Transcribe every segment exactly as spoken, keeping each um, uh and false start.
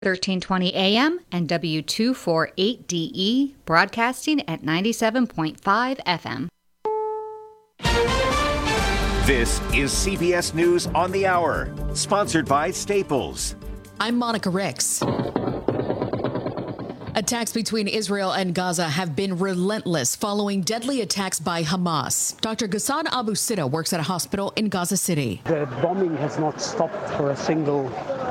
thirteen twenty A M and W two forty-eight D E, broadcasting at ninety-seven point five F M. This is C B S News on the Hour, sponsored by Staples. I'm Monica Ricks. Attacks between Israel and Gaza have been relentless following deadly attacks by Hamas. Doctor Ghassan Abu Sitta works at a hospital in Gaza City. The bombing has not stopped for a single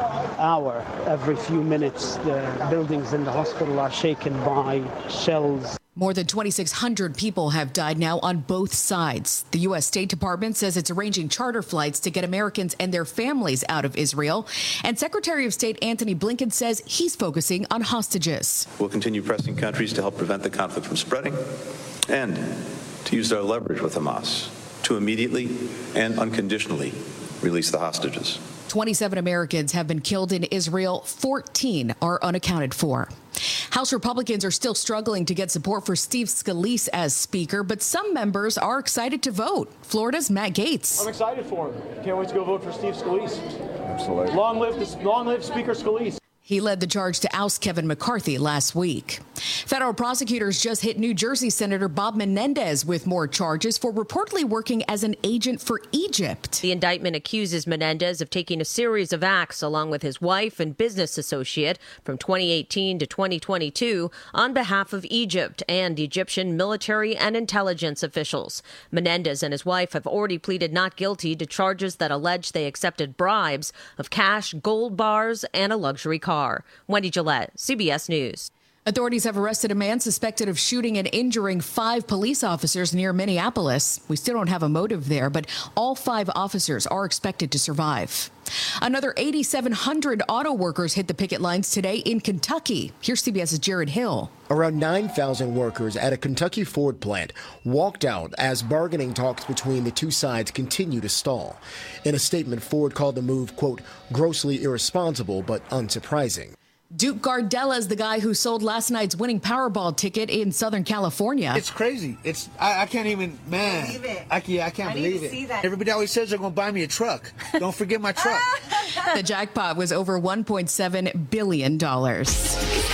hour. Every few minutes, the buildings in the hospital are shaken by shells. More than twenty-six hundred people have died now on both sides. The U S State Department says it's arranging charter flights to get Americans and their families out of Israel. And Secretary of State Antony Blinken says he's focusing on hostages. We'll continue pressing countries to help prevent the conflict from spreading and to use our leverage with Hamas to immediately and unconditionally release the hostages. twenty-seven Americans have been killed in Israel. fourteen are unaccounted for. House Republicans are still struggling to get support for Steve Scalise as Speaker, but some members are excited to vote. Florida's Matt Gaetz. I'm excited for him. Can't wait to go vote for Steve Scalise. Absolutely. Long live, this, long live Speaker Scalise. He led the charge to oust Kevin McCarthy last week. Federal prosecutors just hit New Jersey Senator Bob Menendez with more charges for reportedly working as an agent for Egypt. The indictment accuses Menendez of taking a series of acts along with his wife and business associate from twenty eighteen to twenty twenty-two on behalf of Egypt and Egyptian military and intelligence officials. Menendez and his wife have already pleaded not guilty to charges that allege they accepted bribes of cash, gold bars, and a luxury car. Wendy Gillette, C B S News. Authorities have arrested a man suspected of shooting and injuring five police officers near Minneapolis. We still don't have a motive there, but all five officers are expected to survive. Another eight thousand seven hundred auto workers hit the picket lines today in Kentucky. Here's CBS's Jared Hill. Around nine thousand workers at a Kentucky Ford plant walked out as bargaining talks between the two sides continue to stall. In a statement, Ford called the move, quote, grossly irresponsible but unsurprising. Duke Gardella is the guy who sold last night's winning Powerball ticket in Southern California. It's crazy. It's I, I can't even, man. Believe it. I, yeah, I can't I believe need to it. see that. Everybody always says they're going to buy me a truck. Don't forget my truck. The jackpot was over one point seven billion dollars.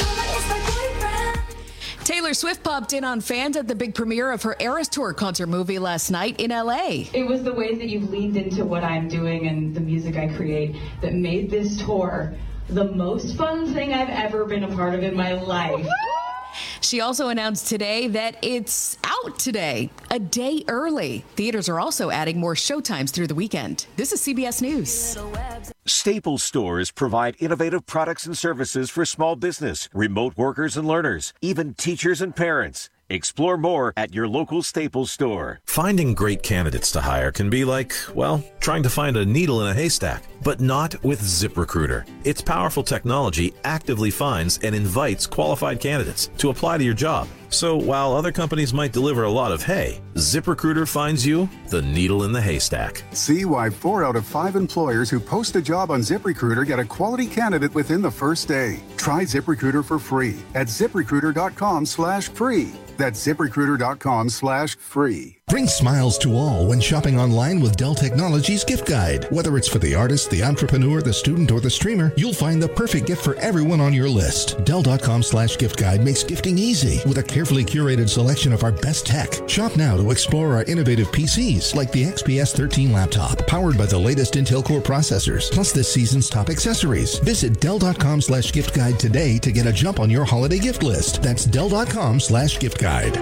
Taylor Swift popped in on fans at the big premiere of her Eras Tour concert movie last night in L A. It was the ways that you've leaned into what I'm doing and the music I create that made this tour the most fun thing I've ever been a part of in my life. She also announced today that it's out today, a day early. Theaters are also adding more showtimes through the weekend. This is C B S News. Staples stores provide innovative products and services for small business, remote workers and learners, even teachers and parents. Explore more at your local Staples store. Finding great candidates to hire can be like, well, trying to find a needle in a haystack, but not with ZipRecruiter. Its powerful technology actively finds and invites qualified candidates to apply to your job. So while other companies might deliver a lot of hay, ZipRecruiter finds you the needle in the haystack. See why four out of five employers who post a job on ZipRecruiter get a quality candidate within the first day. Try ZipRecruiter for free at ZipRecruiter.com slash free. That's ZipRecruiter.com slash free. Bring smiles to all when shopping online with Dell Technologies Gift Guide. Whether it's for the artist, the entrepreneur, the student, or the streamer, you'll find the perfect gift for everyone on your list. Dell.com slash gift guide makes gifting easy with a carefully curated selection of our best tech. Shop now to explore our innovative P Cs like the X P S thirteen laptop, powered by the latest Intel Core processors, plus this season's top accessories. Visit Dell.com slash gift guide today to get a jump on your holiday gift list. That's Dell.com slash gift guide.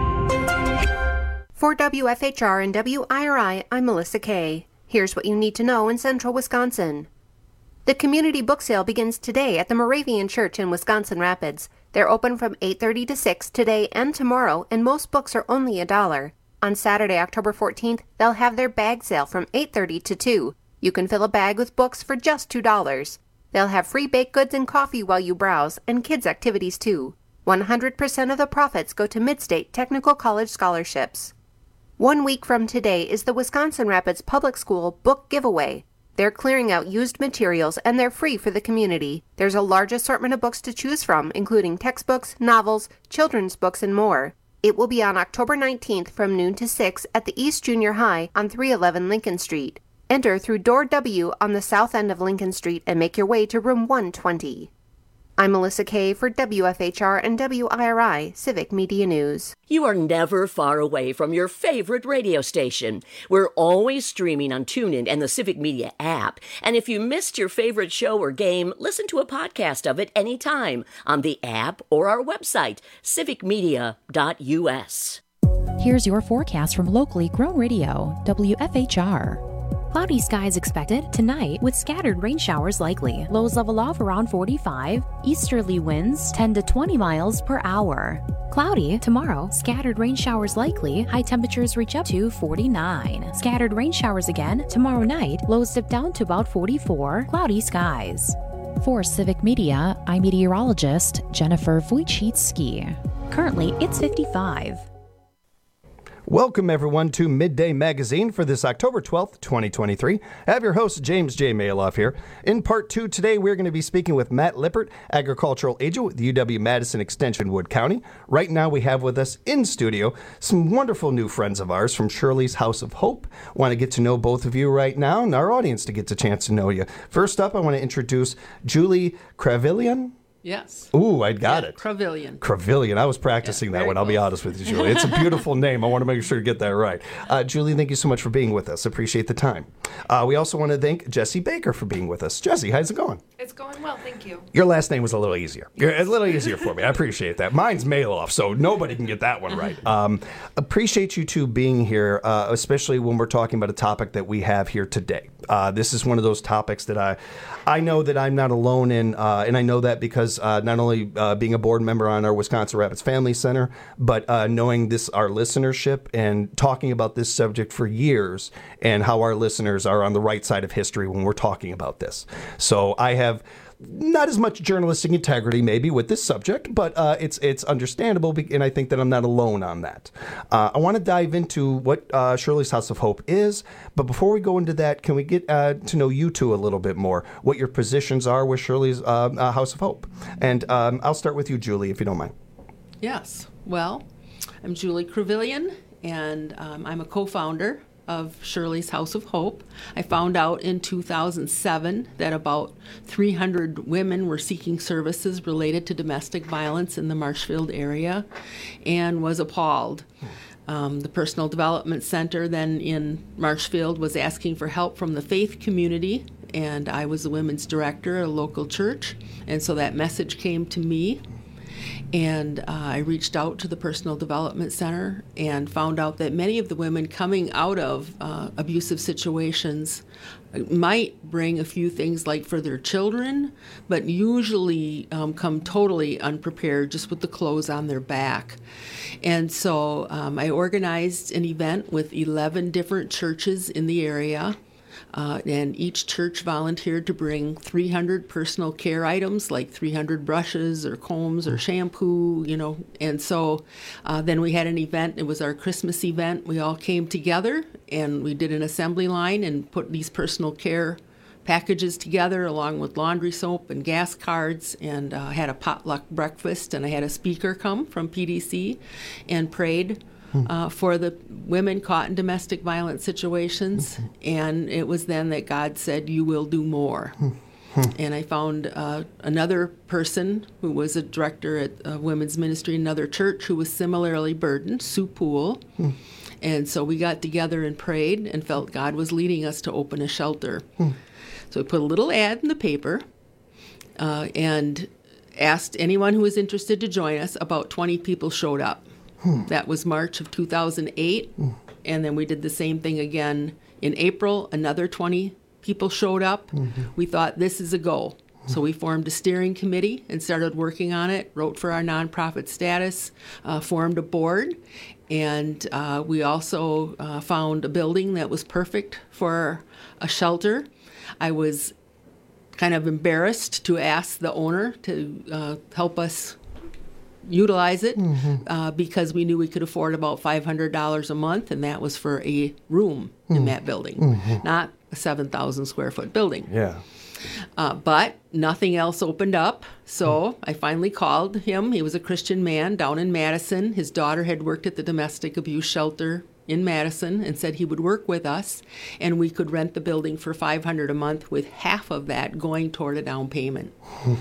For W F H R and W I R I, I'm Melissa Kay. Here's what you need to know in central Wisconsin. The community book sale begins today at the Moravian Church in Wisconsin Rapids. They're open from eight thirty to six today and tomorrow, and most books are only a dollar. On Saturday, October fourteenth, they'll have their bag sale from eight thirty to two. You can fill a bag with books for just two dollars. They'll have free baked goods and coffee while you browse, and kids' activities too. one hundred percent of the profits go to Midstate Technical College scholarships. One week from today is the Wisconsin Rapids Public School Book Giveaway. They're clearing out used materials and they're free for the community. There's a large assortment of books to choose from, including textbooks, novels, children's books, and more. It will be on October nineteenth from noon to six at the East Junior High on three eleven Lincoln Street. Enter through Door W on the south end of Lincoln Street and make your way to room one twenty. I'm Melissa Kay for W F H R and W I R I Civic Media News. You are never far away from your favorite radio station. We're always streaming on TuneIn and the Civic Media app. And if you missed your favorite show or game, listen to a podcast of it anytime on the app or our website, civic media dot u s. Here's your forecast from locally grown radio, W F H R. Cloudy skies expected tonight with scattered rain showers likely. Lows level off around forty-five. Easterly winds ten to twenty miles per hour. Cloudy tomorrow. Scattered rain showers likely. High temperatures reach up to forty-nine. Scattered rain showers again tomorrow night. Lows dip down to about forty-four. Cloudy skies. For Civic Media, I'm meteorologist Jennifer Wojcicki. Currently, it's fifty-five. Welcome, everyone, to Midday Magazine for this October twelfth, twenty twenty-three. I have your host, James J. Maloff here. In part two today, we're going to be speaking with Matt Lippert, agricultural agent with U W-Madison Extension, Wood County. Right now, we have with us in studio some wonderful new friends of ours from Shirley's House of Hope. Want to get to know both of you right now and our audience to get a chance to know you. First up, I want to introduce Julie Kravillian. Yes. Ooh, I got yeah, it. Kravillian. Kravillian. I was practicing yeah, that one. close. I'll be honest with you, Julie. It's a beautiful name. I want to make sure to get that right. Uh, Julie, thank you so much for being with us. Appreciate the time. Uh, we also want to thank Jesse Baker for being with us. Jesse, how's it going? It's going well, thank you. Your last name was a little easier. You're a little easier for me. I appreciate that. Mine's Maloff, so nobody can get that one right. Um, appreciate you two being here, uh, especially when we're talking about a topic that we have here today. Uh, this is one of those topics that I, I know that I'm not alone in, uh, and I know that because uh, not only uh, being a board member on our Wisconsin Rapids Family Center, but uh, knowing this our listenership and talking about this subject for years, and how our listeners are on the right side of history when we're talking about this. So I have not as much journalistic integrity maybe with this subject, but uh, it's it's understandable, and I think that I'm not alone on that. Uh, I want to dive into what uh, Shirley's House of Hope is, but before we go into that, can we get uh, to know you two a little bit more, what your positions are with Shirley's uh, uh, House of Hope? And um, I'll start with you, Julie, if you don't mind. Yes. Well, I'm Julie Kravillian, and um, I'm a co-founder of Shirley's House of Hope. I found out in two thousand seven that about three hundred women were seeking services related to domestic violence in the Marshfield area, and was appalled. Um, the Personal Development Center then in Marshfield was asking for help from the faith community, and I was the women's director at a local church, and so that message came to me. And uh, I reached out to the Personal Development Center and found out that many of the women coming out of uh, abusive situations might bring a few things like for their children, but usually um, come totally unprepared just with the clothes on their back. And so um, I organized an event with eleven different churches in the area. Uh, and each church volunteered to bring three hundred personal care items, like three hundred brushes or combs or shampoo, you know. And so uh, then we had an event. It was our Christmas event. We all came together, and we did an assembly line and put these personal care packages together along with laundry soap and gas cards, and uh, had a potluck breakfast. And I had a speaker come from P D C and prayed Uh, for the women caught in domestic violence situations. Mm-hmm. And it was then that God said, you will do more. Mm-hmm. And I found uh, another person who was a director at uh, women's ministry in another church who was similarly burdened, Sue Poole. Mm. And so we got together and prayed and felt God was leading us to open a shelter. Mm. So we put a little ad in the paper uh, and asked anyone who was interested to join us. About twenty people showed up. Hmm. That was March of two thousand eight, hmm. and then we did the same thing again in April. Another twenty people showed up. Mm-hmm. We thought, this is a go. Hmm. So we formed a steering committee and started working on it, wrote for our nonprofit status, uh, formed a board, and uh, we also uh, found a building that was perfect for a shelter. I was kind of embarrassed to ask the owner to uh, help us utilize it, mm-hmm. uh, because we knew we could afford about five hundred dollars a month, and that was for a room mm-hmm. in that building, mm-hmm. not a seven thousand square foot building. Yeah. Uh, but nothing else opened up, so mm-hmm. I finally called him. He was a Christian man down in Madison. His daughter had worked at the domestic abuse shelter in Madison and said he would work with us, and we could rent the building for five hundred dollars a month, with half of that going toward a down payment. Mm-hmm.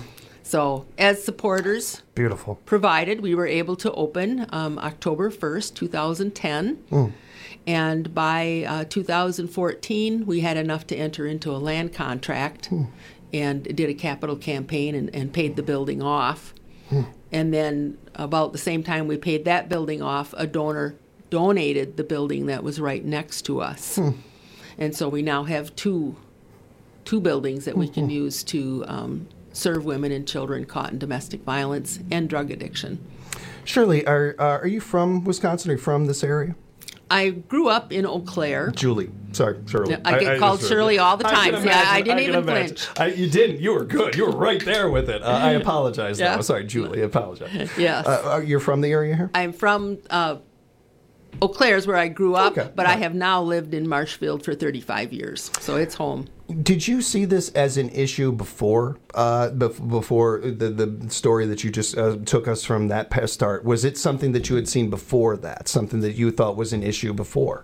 So as supporters Beautiful. provided, we were able to open um, October first, two thousand ten. Mm. And by uh, two thousand fourteen, we had enough to enter into a land contract Mm. and did a capital campaign and, and paid the building off. Mm. And then about the same time we paid that building off, a donor donated the building that was right next to us. Hmm. And so we now have two two buildings that we can Mhm. use to um, serve women and children caught in domestic violence and drug addiction. Shirley, are uh, are you from Wisconsin? Are you from this area? I grew up in Eau Claire. Julie. Sorry, Shirley. Yeah, I get called just- Shirley all the I time. can See, I- I imagine- didn't can even imagine. flinch. I, you didn't. You were good. You were right there with it. Uh, I apologize. Yeah. Now. Sorry, Julie. I apologize. Yes. Uh, you're from the area here? I'm from uh, Eau Claire is where I grew up, Okay. but I have now lived in Marshfield for thirty-five years, so it's home. Did you see this as an issue before uh, bef- before the, the story that you just uh, took us from that past start? Was it something that you had seen before that, something that you thought was an issue before?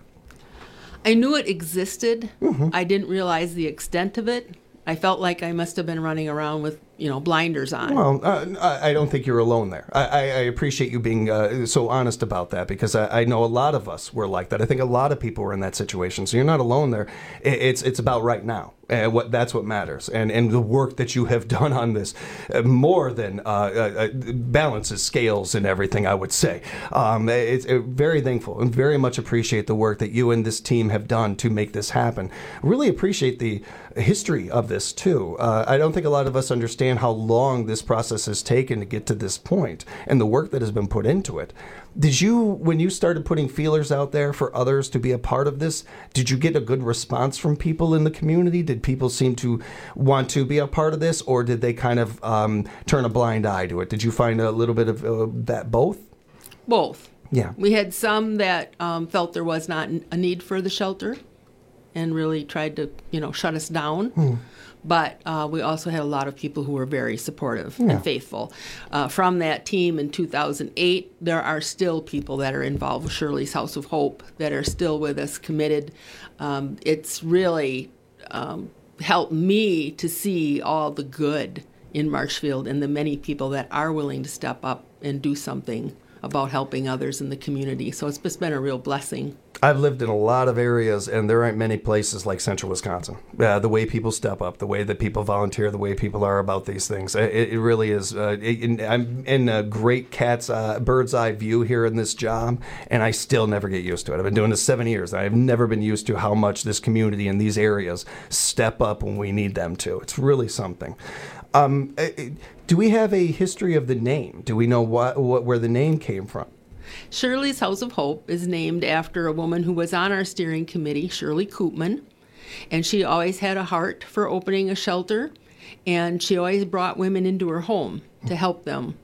I knew it existed. Mm-hmm. I didn't realize the extent of it. I felt like I must have been running around with, you know, blinders on. Well, uh, I I don't think you're alone there. I, I, I appreciate you being uh, so honest about that, because I, I know a lot of us were like that. I think a lot of people were in that situation. So you're not alone there. It, it's it's about right now. And what that's what matters, and and the work that you have done on this, uh, more than uh, uh, balances scales and everything. I would say, um, it's uh, very thankful and very much appreciate the work that you and this team have done to make this happen. Really appreciate the history of this too. Uh, I don't think a lot of us understand how long this process has taken to get to this point, and the work that has been put into it. Did you, when you started putting feelers out there for others to be a part of this, did you get a good response from people in the community? Did people seem to want to be a part of this, or did they kind of um, turn a blind eye to it? Did you find a little bit of uh, that both? Both. Yeah. We had some that um, felt there was not a need for the shelter and really tried to, you know, shut us down. Hmm. But uh, we also had a lot of people who were very supportive Yeah. and faithful. Uh, from that team in two thousand eight, there are still people that are involved with Shirley's House of Hope that are still with us, committed. Um, it's really um, helped me to see all the good in Marshfield and the many people that are willing to step up and do something about helping others in the community. So it's just been a real blessing. I've lived in a lot of areas, and there aren't many places like Central Wisconsin. Uh, the way people step up, the way that people volunteer, the way people are about these things. It, it really is. Uh, it, I'm in a great cat's uh, bird's eye view here in this job, and I still never get used to it. I've been doing this seven years, and I've never been used to how much this community and these areas step up when we need them to. It's really something. Um, do we have a history of the name? Do we know what, what where the name came from? Shirley's House of Hope is named after a woman who was on our steering committee, Shirley Koopman, and she always had a heart for opening a shelter, and she always brought women into her home to help them.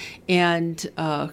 And uh,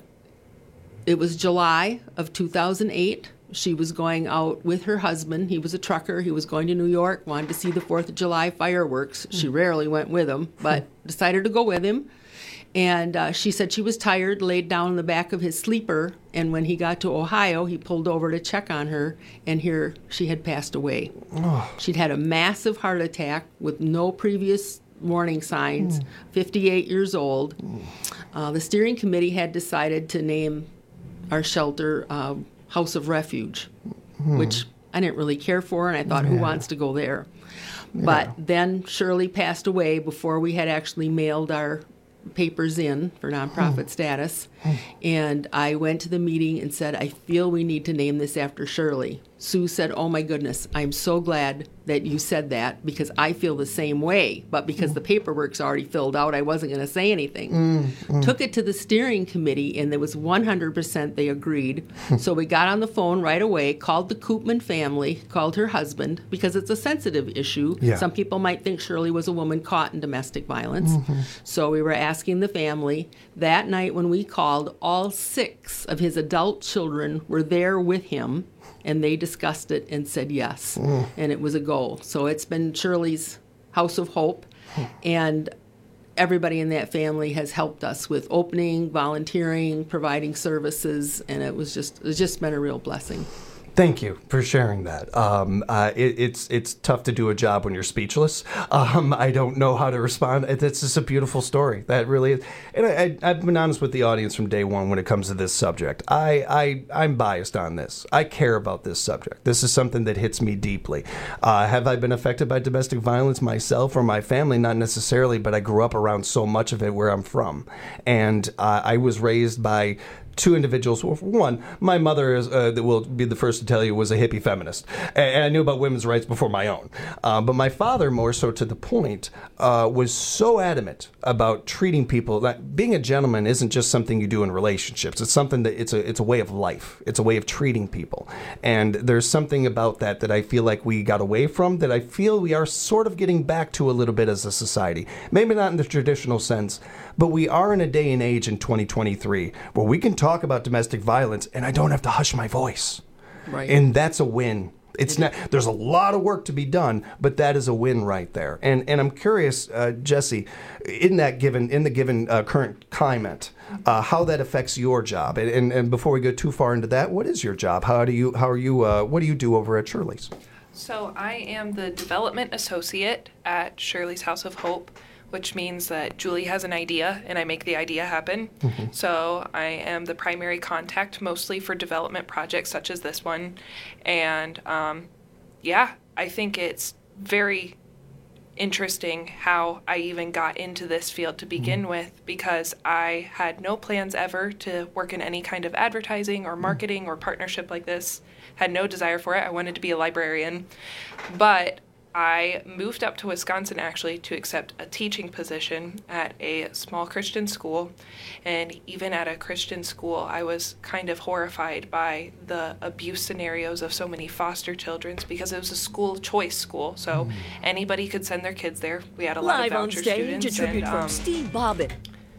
it was July of two thousand eight. She was going out with her husband. He was a trucker. He was going to New York, wanted to see the fourth of July fireworks. She rarely went with him, but decided to go with him. And uh, she said she was tired, laid down in the back of his sleeper, and when he got to Ohio, he pulled over to check on her, and here she had passed away. Oh. She'd had a massive heart attack with no previous warning signs, mm. fifty-eight years old. Mm. Uh, the steering committee had decided to name our shelter uh, House of Refuge, mm. which I didn't really care for, and I thought, yeah. who wants to go there? Yeah. But then Shirley passed away before we had actually mailed our papers in for nonprofit status, and I went to the meeting and said, I feel we need to name this after Shirley. Sue said, oh my goodness, I'm so glad that you said that, because I feel the same way, but because mm. the paperwork's already filled out, I wasn't going to say anything. Mm, mm. Took it to the steering committee, and there was one hundred percent they agreed. So we got on the phone right away, called the Koopman family, called her husband, because it's a sensitive issue. Yeah. Some people might think Shirley was a woman caught in domestic violence. Mm-hmm. So we were asking the family. That night when we called, all six of his adult children were there with him, and they discussed it and said yes, mm. and it was a goal. So it's been Shirley's House of Hope, and everybody in that family has helped us with opening, volunteering, providing services, and it was just it's just been a real blessing. Thank you for sharing that. Um, uh, it, it's it's tough to do a job when you're speechless. Um, I don't know how to respond. It's just a beautiful story. That really is. And I, I, I've been honest with the audience from day one when it comes to this subject. I, I, I'm biased on this. I care about this subject. This is something that hits me deeply. Uh, have I been affected by domestic violence myself or my family? Not necessarily, but I grew up around so much of it where I'm from. And uh, I was raised by two individuals. Well, for one, my mother is, uh, that will be the first to tell you, was a hippie feminist, and I knew about women's rights before my own. Uh, but my father, more so to the point, uh, was so adamant about treating people that being a gentleman isn't just something you do in relationships. It's something that it's a it's a way of life. It's a way of treating people, and there's something about that that I feel like we got away from. That I feel we are sort of getting back to a little bit as a society. Maybe not in the traditional sense, but we are in a day and age in twenty twenty-three where we can talk about domestic violence and I don't have to hush my voice. Right. And that's a win. It's not, there's a lot of work to be done, but that is a win right there. And and I'm curious, uh, Jesse, in that given in the given uh, current climate, uh, how that affects your job. And, and and before we go too far into that, what is your job? How do you how are you uh, what do you do over at Shirley's? So I am the development associate at Shirley's House of Hope, which means that Julie has an idea and I make the idea happen. Mm-hmm. So I am the primary contact mostly for development projects such as this one. And um, yeah, I think it's very interesting how I even got into this field to begin mm-hmm. with, because I had no plans ever to work in any kind of advertising or marketing or partnership like this. Had no desire for it. I wanted to be a librarian. But I moved up to Wisconsin actually to accept a teaching position at a small Christian school. And even at a Christian school, I was kind of horrified by the abuse scenarios of so many foster children, because it was a school choice school. So mm. anybody could send their kids there. We had a lot Live of voucher on stage, students. A tribute and, from um, Steve Bobbitt.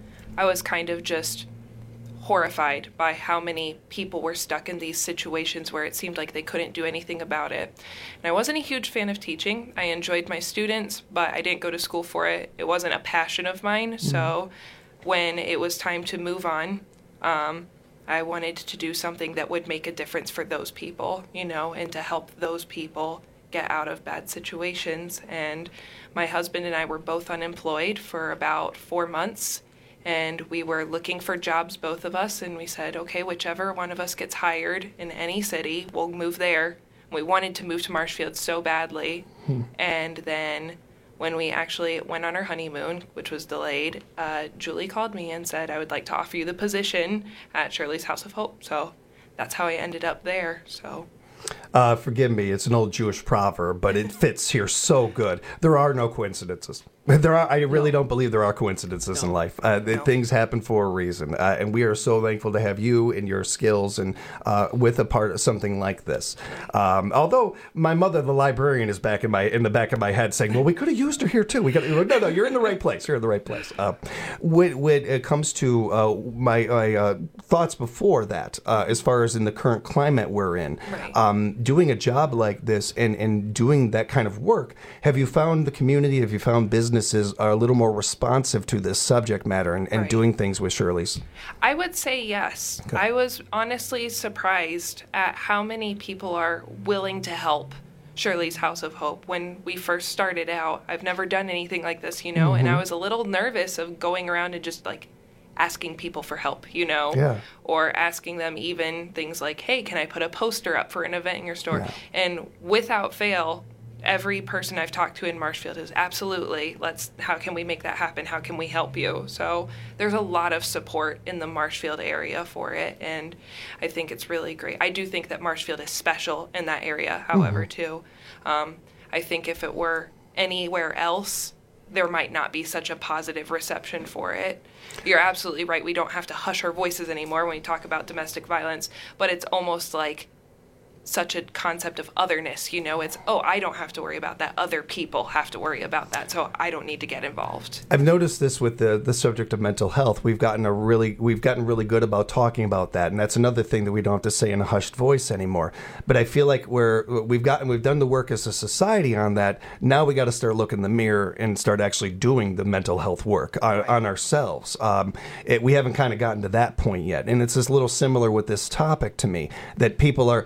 I was kind of just horrified by how many people were stuck in these situations where it seemed like they couldn't do anything about it. And I wasn't a huge fan of teaching. I enjoyed my students, but I didn't go to school for it. It wasn't a passion of mine. Mm-hmm. So when it was time to move on, um, I wanted to do something that would make a difference for those people, you know, and to help those people get out of bad situations. And my husband and I were both unemployed for about four months. And we were looking for jobs, both of us, and we said, okay, whichever one of us gets hired in any city, we'll move there. We wanted to move to Marshfield so badly. Hmm. And then when we actually went on our honeymoon, which was delayed, uh, Julie called me and said, I would like to offer you the position at Shirley's House of Hope. So that's how I ended up there. So. Uh, forgive me, it's an old Jewish proverb, but it fits here so good. There are no coincidences. There are. I really no. don't believe there are coincidences no. in life. Uh, no. Things happen for a reason, uh, and we are so thankful to have you and your skills and uh, with a part of something like this. Um, although my mother, the librarian, is back in my in the back of my head saying, "Well, we could have used her here too." We got no, no. You're in the right place. You're in the right place. Uh, when, when it comes to uh, my, my uh, thoughts before that, uh, as far as in the current climate we're in, right. um, doing a job like this and and doing that kind of work, have you found the community? Have you found business? Businesses are a little more responsive to this subject matter and, and right. doing things with Shirley's? I would say yes. Okay. I was honestly surprised at how many people are willing to help Shirley's House of Hope. When we first started out, I've never done anything like this, you know, mm-hmm. and I was a little nervous of going around and just like asking people for help, you know, yeah. or asking them even things like, hey, can I put a poster up for an event in your store? Yeah. And without fail, every person I've talked to in Marshfield is absolutely, let's, how can we make that happen? How can we help you? So there's a lot of support in the Marshfield area for it, and I think it's really great. I do think that Marshfield is special in that area, however, mm-hmm. too. Um, I think if it were anywhere else, there might not be such a positive reception for it. You're absolutely right. We don't have to hush our voices anymore when we talk about domestic violence, but it's almost like such a concept of otherness, you know, it's, oh, I don't have to worry about that. Other people have to worry about that, so I don't need to get involved. I've noticed this with the the subject of mental health. We've gotten a really we've gotten really good about talking about that, and that's another thing that we don't have to say in a hushed voice anymore. But I feel like we're we've gotten we've done the work as a society on that. Now we got to start looking in the mirror and start actually doing the mental health work on, right. on ourselves. Um, it, we haven't kind of gotten to that point yet, and it's just a little similar with this topic to me, that people are, yeah,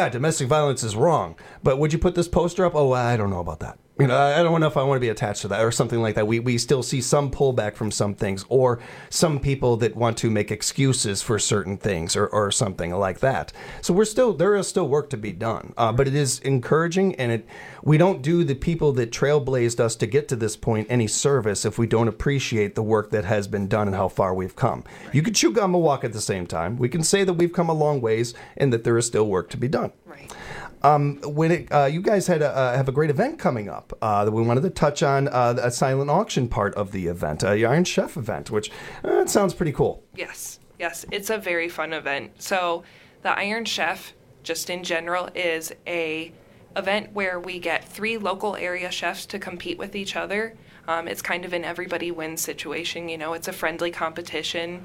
domestic violence is wrong, but would you put this poster up? Oh, I don't know about that. You know, I don't know if I want to be attached to that or something like that. We we still see some pullback from some things, or some people that want to make excuses for certain things, or, or something like that. So we're still there is still work to be done, uh, but it is encouraging, and it we don't do the people that trailblazed us to get to this point any service if we don't appreciate the work that has been done and how far we've come. Right. You can chew gum and walk at the same time. We can say that we've come a long ways and that there is still work to be done. Right. Um, when it, uh, you guys had a, uh, have a great event coming up uh, that we wanted to touch on, uh, a silent auction part of the event, uh, the Iron Chef event, which uh, it sounds pretty cool. Yes, yes, it's a very fun event. So the Iron Chef, just in general, is a event where we get three local area chefs to compete with each other. Um, it's kind of an everybody wins situation. You know, it's a friendly competition,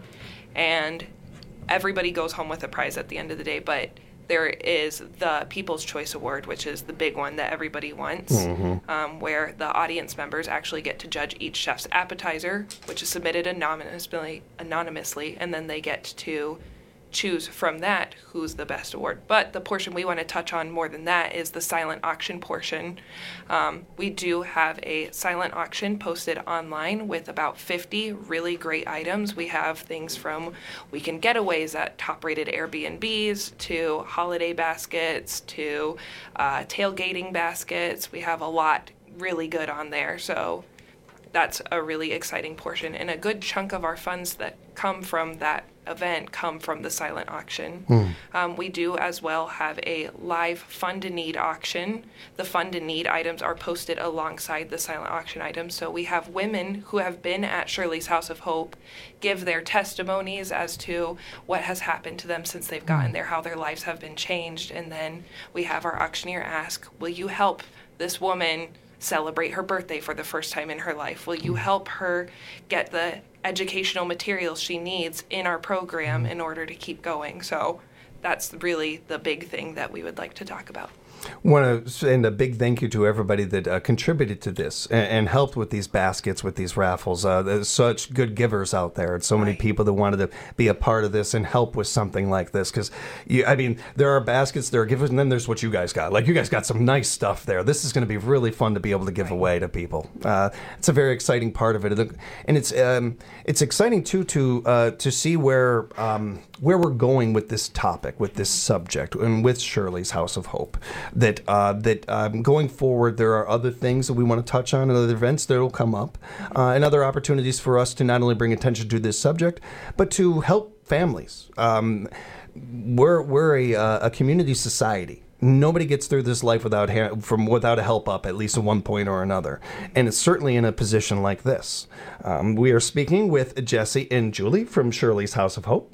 and everybody goes home with a prize at the end of the day. But there is the People's Choice Award, which is the big one that everybody wants, mm-hmm. um, where the audience members actually get to judge each chef's appetizer, which is submitted anonymously, anonymously, and then they get to choose from that who's the best award. But the portion we want to touch on more than that is the silent auction portion. Um, we do have a silent auction posted online with about fifty really great items. We have things from weekend getaways at top-rated Airbnbs to holiday baskets to uh, tailgating baskets. We have a lot really good on there. So that's a really exciting portion, and a good chunk of our funds that come from that event come from the silent auction. Mm. Um, we do as well have a live Fund a Need auction. The Fund a Need items are posted alongside the silent auction items. So we have women who have been at Shirley's House of Hope give their testimonies as to what has happened to them since they've gotten there, how their lives have been changed. And then we have our auctioneer ask, will you help this woman celebrate her birthday for the first time in her life? Will you help her get the educational materials she needs in our program in order to keep going? So that's really the big thing that we would like to talk about. Want to send a big thank you to everybody that uh, contributed to this and, and helped with these baskets, with these raffles. Uh, there's such good givers out there, and so many people that wanted to be a part of this and help with something like this. Because, I mean, there are baskets, there are givers, and then there's what you guys got. Like, you guys got some nice stuff there. This is going to be really fun to be able to give away to people. Uh, it's a very exciting part of it, and it's um, it's exciting too to uh, to see where um, where we're going with this topic, with this subject, and with Shirley's House of Hope. That uh, that um, going forward, there are other things that we want to touch on, and other events that will come up, uh, and other opportunities for us to not only bring attention to this subject, but to help families. Um, we're we're a, uh, a community society. Nobody gets through this life without ha- from without a help up, at least at one point or another, and it's certainly in a position like this. Um, we are speaking with Jesse and Julie from Shirley's House of Hope.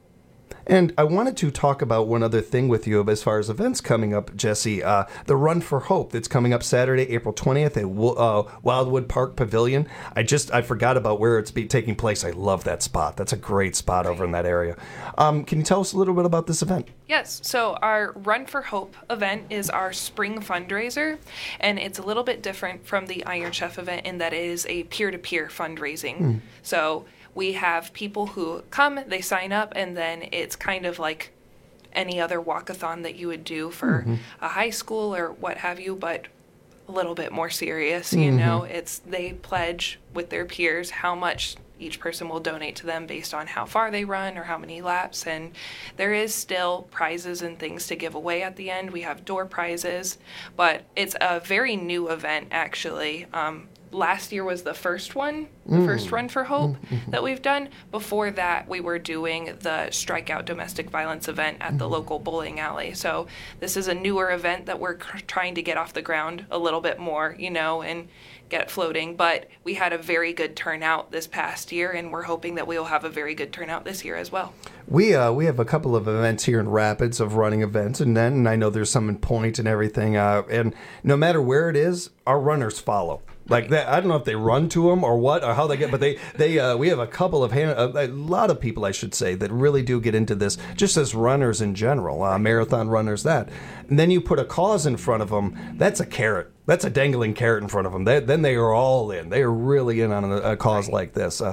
And I wanted to talk about one other thing with you as far as events coming up, Jesse. Uh, the Run for Hope that's coming up Saturday, April twentieth at uh, Wildwood Park Pavilion. I just, I forgot about where it's be taking place. I love that spot. That's a great spot over in that area. Um, can you tell us a little bit about this event? Yes. So our Run for Hope event is our spring fundraiser, and it's a little bit different from the Iron Chef event in that it is a peer-to-peer fundraising. Mm. So we have people who come, they sign up, and then it's kind of like any other walkathon that you would do for mm-hmm. a high school or what have you, but a little bit more serious, you mm-hmm. know. It's they pledge with their peers how much each person will donate to them based on how far they run or how many laps, and there is still prizes and things to give away at the end. We have door prizes, but it's a very new event, actually. Um, Last year was the first one, the mm. first Run for Hope mm-hmm. that we've done. Before that, we were doing the Strikeout Domestic Violence event at mm-hmm. the local bowling alley. So this is a newer event that we're cr- trying to get off the ground a little bit more, you know, and get floating. But we had a very good turnout this past year, and we're hoping that we will have a very good turnout this year as well. We uh, we have a couple of events here in Rapids of running events, and then and I know there's some in Point and everything. Uh, and no matter where it is, our runners follow. Like that, I don't know if they run to them or what or how they get, but they they uh, we have a couple of hand, a, a lot of people, I should say, that really do get into this just as runners in general, uh, marathon runners. That, and then you put a cause in front of them. That's a carrot. That's a dangling carrot in front of them. They, then they are all in. They are really in on a, a cause like this. Uh,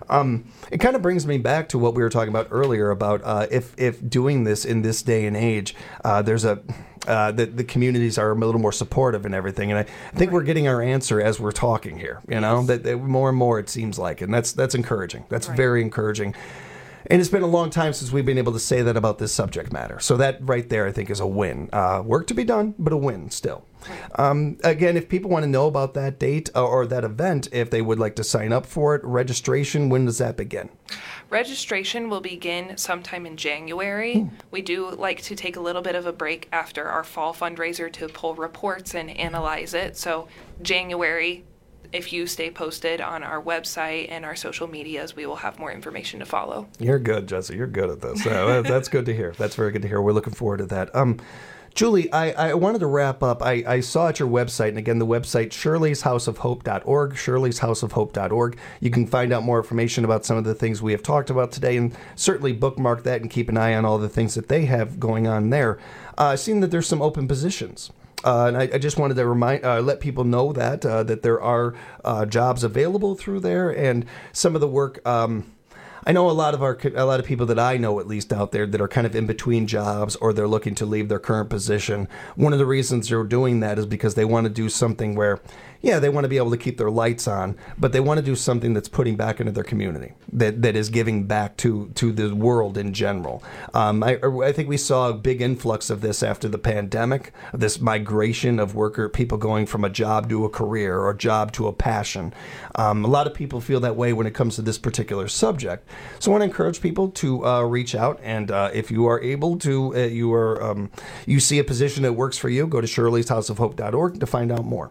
Um, it kind of brings me back to what we were talking about earlier about uh, if if doing this in this day and age, uh, there's a uh, the the communities are a little more supportive and everything, and I think right. we're getting our answer as we're talking here. You know, yes. that, that more and more it seems like, and that's that's encouraging. That's right. very encouraging. And it's been a long time since we've been able to say that about this subject matter. So that right there, I think, is a win. Uh, work to be done, but a win still. Um, again, if people want to know about that date or, or that event, if they would like to sign up for it, registration, when does that begin? Registration will begin sometime in January. Mm. We do like to take a little bit of a break after our fall fundraiser to pull reports and analyze it. So January, if you stay posted on our website and our social medias, we will have more information to follow. You're good, Jesse. You're good at this. Uh, that's good to hear. That's very good to hear. We're looking forward to that. Um, Julie, I, I wanted to wrap up. I, I saw at your website, and again, the website, shirleys house of hope dot org, shirleys house of hope dot org. You can find out more information about some of the things we have talked about today, and certainly bookmark that and keep an eye on all the things that they have going on there. Uh, I've seen that there's some open positions. Uh, and I, I just wanted to remind, uh, let people know that uh, that there are uh, jobs available through there, and some of the work. Um, I know a lot of our a lot of people that I know, at least out there, that are kind of in between jobs or they're looking to leave their current position. One of the reasons they're doing that is because they want to do something where, yeah, they want to be able to keep their lights on, but they want to do something that's putting back into their community, that that is giving back to to the world in general. Um, I I think we saw a big influx of this after the pandemic, this migration of worker people going from a job to a career or a job to a passion. Um, a lot of people feel that way when it comes to this particular subject. So I want to encourage people to uh, reach out, and uh, if you are able to, uh, you are um, you see a position that works for you, go to shirleys house of hope dot org to find out more.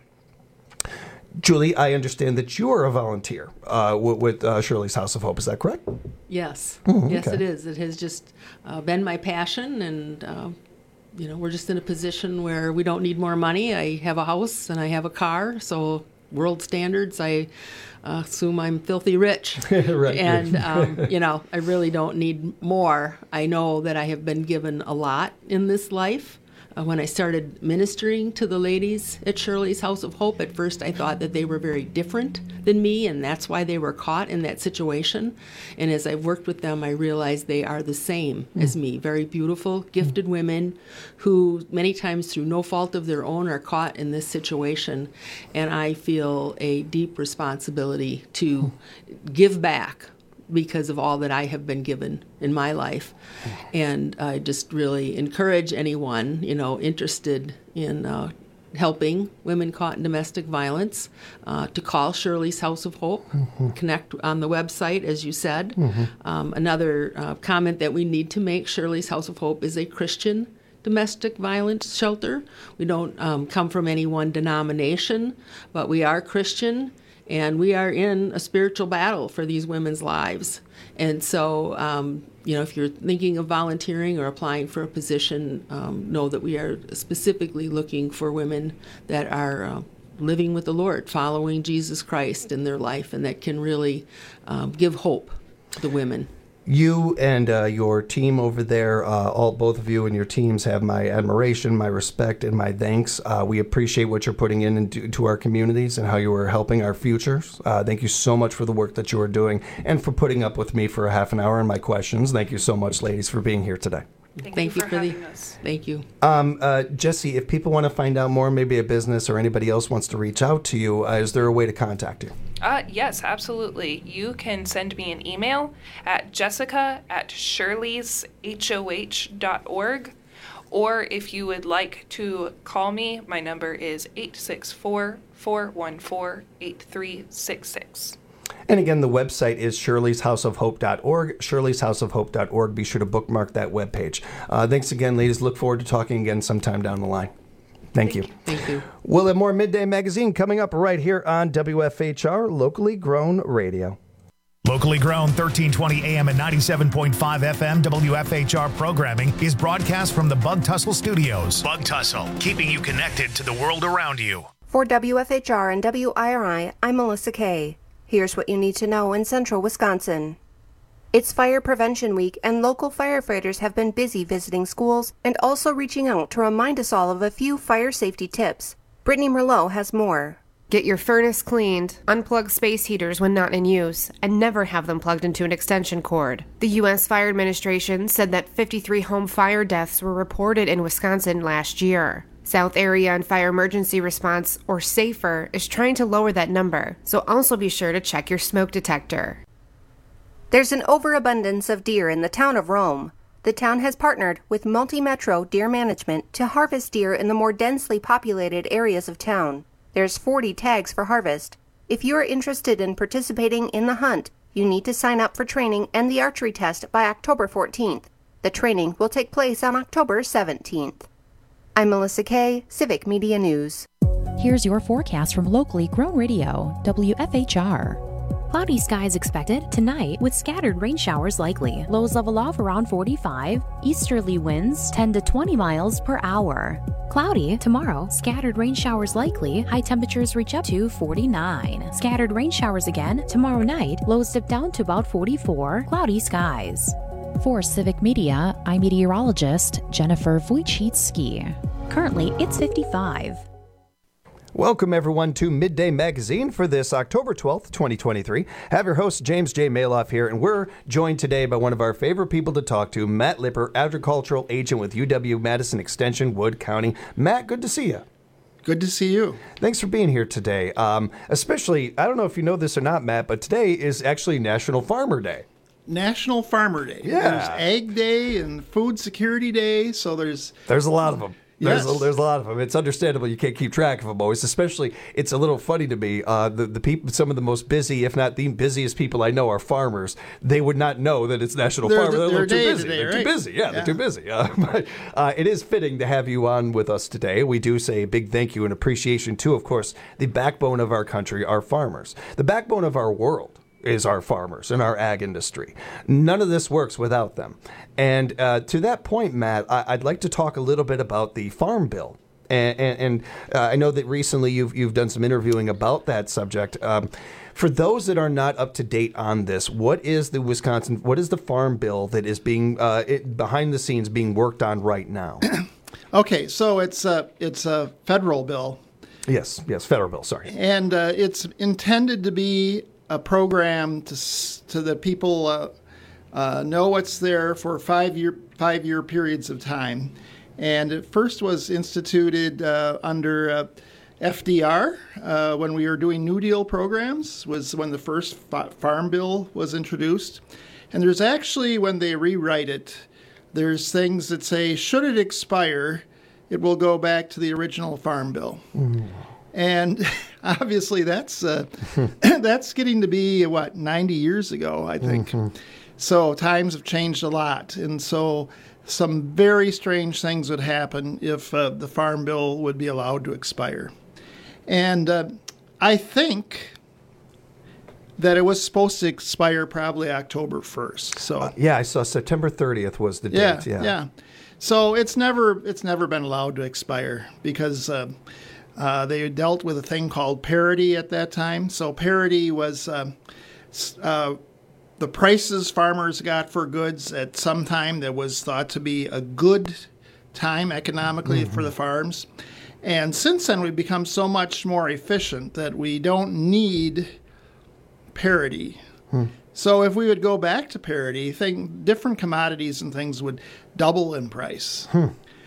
Julie, I understand that you are a volunteer uh, with, with uh, Shirley's House of Hope. Is that correct? Yes. Oh, yes, okay. it is. It has just uh, been my passion, and uh, you know, we're just in a position where we don't need more money. I have a house and I have a car, so world standards, I uh, assume I'm filthy rich. Right. And um, you know, I really don't need more. I know that I have been given a lot in this life. Uh, when I started ministering to the ladies at Shirley's House of Hope, at first I thought that they were very different than me, and that's why they were caught in that situation. And as I've worked with them, I realized they are the same mm. as me. Very beautiful, gifted mm. women who many times through no fault of their own are caught in this situation. And I feel a deep responsibility to mm. give back because of all that I have been given in my life. And I just really encourage anyone, you know, interested in uh, helping women caught in domestic violence uh, to call Shirley's House of Hope, mm-hmm. connect on the website, as you said. Mm-hmm. Um, another uh, comment that we need to make, Shirley's House of Hope is a Christian domestic violence shelter. We don't um, come from any one denomination, but we are Christian. And we are in a spiritual battle for these women's lives. And so, um, you know, if you're thinking of volunteering or applying for a position, um, know that we are specifically looking for women that are uh, living with the Lord, following Jesus Christ in their life, and that can really um, give hope to the women. You and uh, your team over there, uh, all both of you and your teams have my admiration, my respect, and my thanks. Uh, we appreciate what you're putting in into to our communities and how you are helping our futures. Uh, thank you so much for the work that you are doing and for putting up with me for a half an hour and my questions. Thank you so much, ladies, for being here today. Thank, Thank you for, you for having the, us. Thank you. Um, uh, Jesse, if people want to find out more, maybe a business or anybody else wants to reach out to you, uh, is there a way to contact you? Uh, yes, absolutely. You can send me an email at jessica at shirleys hoh dot org. Or if you would like to call me, my number is eight six four, four one four, eight three six six. And again, the website is shirleys house of hope dot org, shirleys house of hope dot org. Be sure to bookmark that webpage. Uh, thanks again, ladies. Look forward to talking again sometime down the line. Thank, Thank you. you. Thank you. We'll have more Midday Magazine coming up right here on W F H R, locally grown radio. Locally grown, thirteen twenty A M and ninety-seven point five F M W F H R programming is broadcast from the Bug Tussle Studios. Bug Tussle, keeping you connected to the world around you. For W F H R and W I R I, I'm Melissa Kay. Here's what you need to know in central Wisconsin. It's Fire Prevention Week, and local firefighters have been busy visiting schools and also reaching out to remind us all of a few fire safety tips. Brittany Merlot has more. Get your furnace cleaned, unplug space heaters when not in use, and never have them plugged into an extension cord. The U S Fire Administration said that fifty-three home fire deaths were reported in Wisconsin last year. South Area and Fire Emergency Response, or SAFER, is trying to lower that number, so also be sure to check your smoke detector. There's an overabundance of deer in the town of Rome. The town has partnered with Multi-Metro Deer Management to harvest deer in the more densely populated areas of town. There's forty tags for harvest. If you are interested in participating in the hunt, you need to sign up for training and the archery test by October fourteenth. The training will take place on October seventeenth. I'm Melissa Kay, Civic Media News. Here's your forecast from locally grown radio, W F H R. Cloudy skies expected tonight with scattered rain showers likely. Lows level off around forty-five. Easterly winds ten to twenty miles per hour. Cloudy tomorrow. Scattered rain showers likely. High temperatures reach up to forty-nine. Scattered rain showers again tomorrow night. Lows dip down to about forty-four. Cloudy skies. For Civic Media, I'm meteorologist Jennifer Wojcicki. Currently, it's fifty-five. Welcome, everyone, to Midday Magazine for this October twelfth, twenty twenty-three. Have your host, James J. Maloff, here, and we're joined today by one of our favorite people to talk to, Matt Lipper, agricultural agent with U W-Madison Extension, Wood County. Matt, good to see you. Good to see you. Thanks for being here today. Um, especially, I don't know if you know this or not, Matt, but today is actually National Farmer Day. National Farmer Day. Yeah. There's Ag Day and Food Security Day, so there's... There's a lot of them. There's, Yes. a, there's a lot of them. It's understandable you can't keep track of them always. Especially, it's a little funny to me. Uh, the the people, some of the most busy, if not the busiest people I know, are farmers. They would not know that it's National They're- Farmer. They're, they're too day busy. today, they're right? too busy. Yeah, Yeah. they're too busy. Uh, but uh, it is fitting to have you on with us today. We do say a big thank you and appreciation to, of course, the backbone of our country, our farmers, the backbone of our world. Is our farmers and our ag industry. None of this works without them. And uh, to that point, Matt, I- I'd like to talk a little bit about the Farm Bill. And, and, and uh, I know that recently you've you've done some interviewing about that subject. Um, for those that are not up to date on this, what is the Wisconsin? What is the Farm Bill that is being uh, it, behind the scenes being worked on right now? Okay, so it's a, it's a federal bill. Yes, yes, federal bill. Sorry. And uh, it's intended to be a program to s- to the people uh, uh, know what's there for five year five year periods of time. And it first was instituted uh, under uh, F D R uh, when we were doing New Deal programs, was when the first fa- Farm Bill was introduced. And there's actually, when they rewrite it, there's things that say, should it expire, it will go back to the original Farm Bill. Mm. And obviously that's uh, that's getting to be, what, ninety years ago, I think. Mm-hmm. So times have changed a lot. And so some very strange things would happen if uh, the Farm Bill would be allowed to expire. And uh, I think that it was supposed to expire probably October first. So Uh, yeah, I saw September thirtieth was the yeah, date. Yeah, yeah. So it's never it's never been allowed to expire because uh, uh, they dealt with a thing called parity at that time. So parity was um, s- uh, the prices farmers got for goods at some time that was thought to be a good time economically for the farms. And since then, we've become so much more efficient that we don't need parity. Hmm. So if we would go back to parity, think different commodities and things would double in price. Hmm.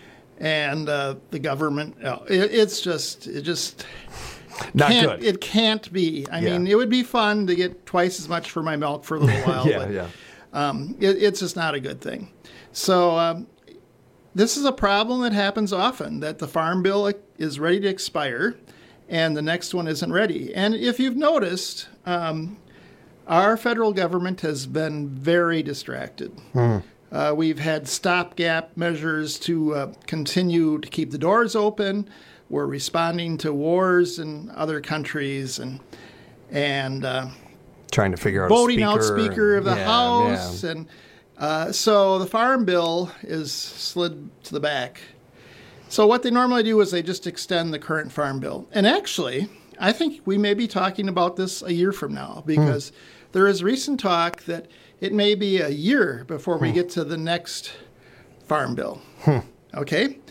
And uh, the government, uh, it, it's just, it just Not can't, good. It can't be. I Yeah. mean, it would be fun to get twice as much for my milk for a little while. Yeah, but, yeah. Um, it, it's just not a good thing. So um, this is a problem that happens often, that the Farm Bill is ready to expire and the next one isn't ready. And if you've noticed, um, our federal government has been very distracted. Hmm. Uh, we've had stopgap measures to uh, continue to keep the doors open. We're responding to wars in other countries and and uh, Trying to figure out voting a out speaker. Speaker of the Yeah, House. yeah. And uh, so the Farm Bill is slid to the back. So what they normally do is they just extend the current Farm Bill. And actually, I think we may be talking about this a year from now because there is recent talk that it may be a year before we get to the next Farm Bill. Okay?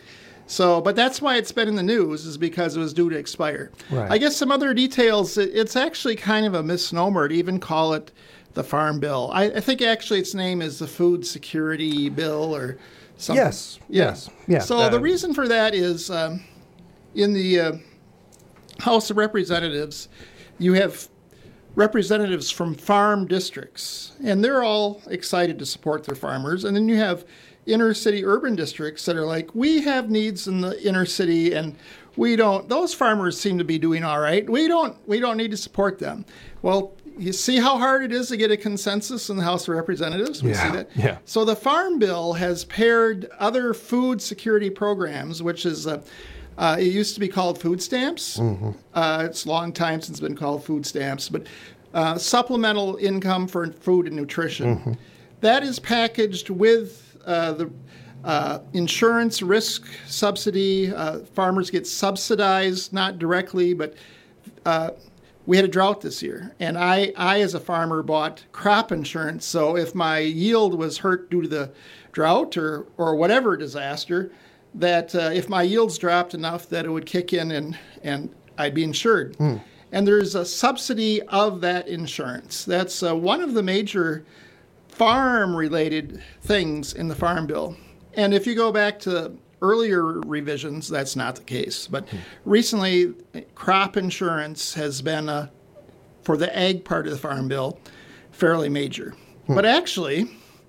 So, but that's why it's been in the news, is because it was due to expire. Right. I guess some other details, it- it's actually kind of a misnomer to even call it the Farm Bill. I, I think actually its name is the Food Security Bill or something. Yes, yes, yeah. So Uh, the reason for that is um, in the uh, House of Representatives, you have representatives from farm districts, and they're all excited to support their farmers. And then you have inner city urban districts that are like, we have needs in the inner city, and we don't. Those farmers seem to be doing all right. We don't. We don't need to support them. Well, you see how hard it is to get a consensus in the House of Representatives? We Yeah, see that. yeah. So the Farm Bill has paired other food security programs, which is uh, uh, it used to be called food stamps. Mm-hmm. Uh, it's a long time since it's been called food stamps, but uh, supplemental income for food and nutrition. Mm-hmm. That is packaged with uh, the uh, insurance risk subsidy. Uh, farmers get subsidized, not directly, but uh, we had a drought this year, and I, I, as a farmer, bought crop insurance. So if my yield was hurt due to the drought or, or whatever disaster, that uh, if my yields dropped enough that it would kick in and, and I'd be insured. Mm. And there's a subsidy of that insurance. That's uh, one of the major farm-related things in the Farm Bill. And if you go back to earlier revisions, that's not the case. But recently, crop insurance has been, uh, for the ag part of the Farm Bill, fairly major. Hmm. But actually,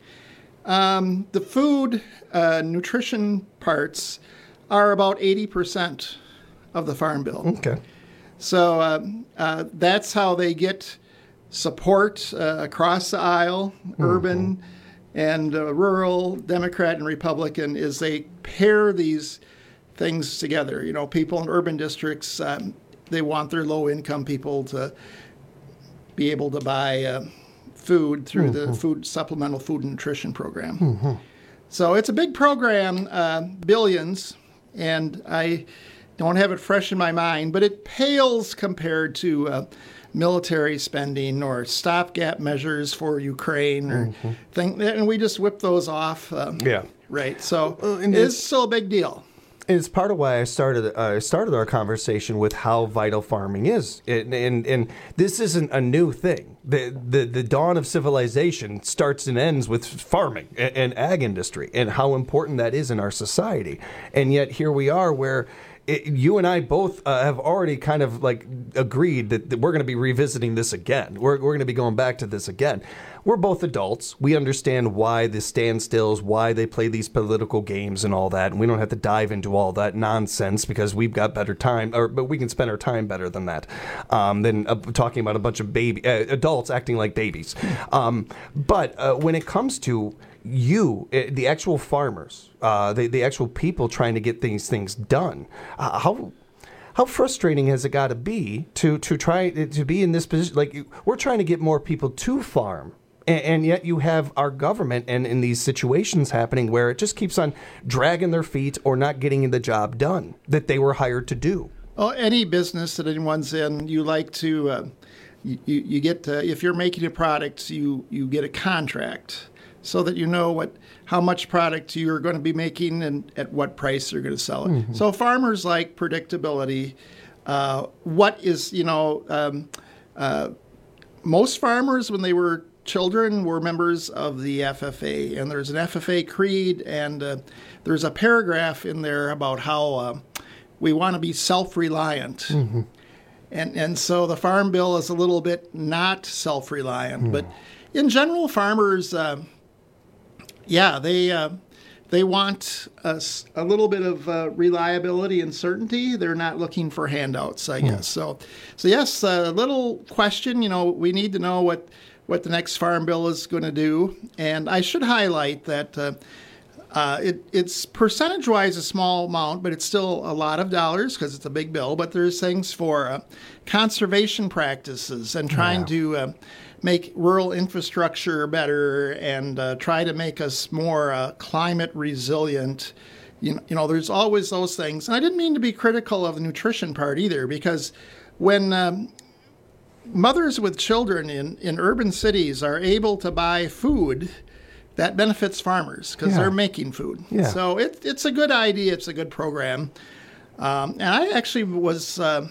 um, the food uh, nutrition parts are about eighty percent of the Farm Bill. Okay. So uh, uh, that's how they get support uh, across the aisle, Mm-hmm. urban and uh, rural, Democrat and Republican, is they pair these things together. You know, people in urban districts, um, they want their low-income people to be able to buy uh, food through Mm-hmm. the food supplemental food and nutrition program. Mm-hmm. So it's a big program, uh, billions, and I don't have it fresh in my mind, but it pales compared to uh, military spending or stopgap measures for Ukraine or Mm-hmm. thing, and we just whip those off. Um, Yeah. Right. So Uh, and it's it's- still a big deal. And it's part of why I started uh, started our conversation with how vital farming is, and and, and this isn't a new thing. The, the the dawn of civilization starts and ends with farming and, and ag industry, and how important that is in our society. And yet here we are, where it, you and I both uh, have already kind of like agreed that, that we're going to be revisiting this again. We're we're going to be going back to this again. We're both adults. We understand why the standstills, why they play these political games and all that. And we don't have to dive into all that nonsense because we've got better time, or but we can spend our time better than that, um, than uh, talking about a bunch of baby uh, adults acting like babies. Um, but uh, when it comes to you, uh, the actual farmers, uh, the the actual people trying to get these things done, uh, how. How frustrating has it got to be to to try to be in this position? Like, we're trying to get more people to farm, and, and yet you have our government and in these situations happening where it just keeps on dragging their feet or not getting the job done that they were hired to do. Well, any business that anyone's in, you like to, uh, you, you get to, if you're making a product, you, you get a contract so that you know what how much product you're going to be making and at what price you're going to sell it. Mm-hmm. So farmers like predictability. Uh, what is, you know, um, uh, most farmers when they were children were members of the F F A, and there's an F F A creed, and uh, there's a paragraph in there about how uh, we want to be self-reliant. Mm-hmm. And and so the Farm Bill is a little bit not self-reliant, Mm. but in general, farmers, uh, yeah, they uh, they want a, s- a little bit of uh, reliability and certainty. They're not looking for handouts, I Mm. guess. So, so yes, a little question. You know, we need to know what what the next Farm Bill is going to do, and I should highlight that. Uh, Uh, it, it's percentage-wise a small amount, but it's still a lot of dollars because it's a big bill. But there's things for uh, conservation practices and trying Yeah. to uh, make rural infrastructure better and uh, try to make us more uh, climate resilient. You know, you know, there's always those things. And I didn't mean to be critical of the nutrition part either, because when um, mothers with children in, in urban cities are able to buy food that benefits farmers because Yeah. they're making food. Yeah. So it, it's a good idea. It's a good program. Um, and I actually was, uh,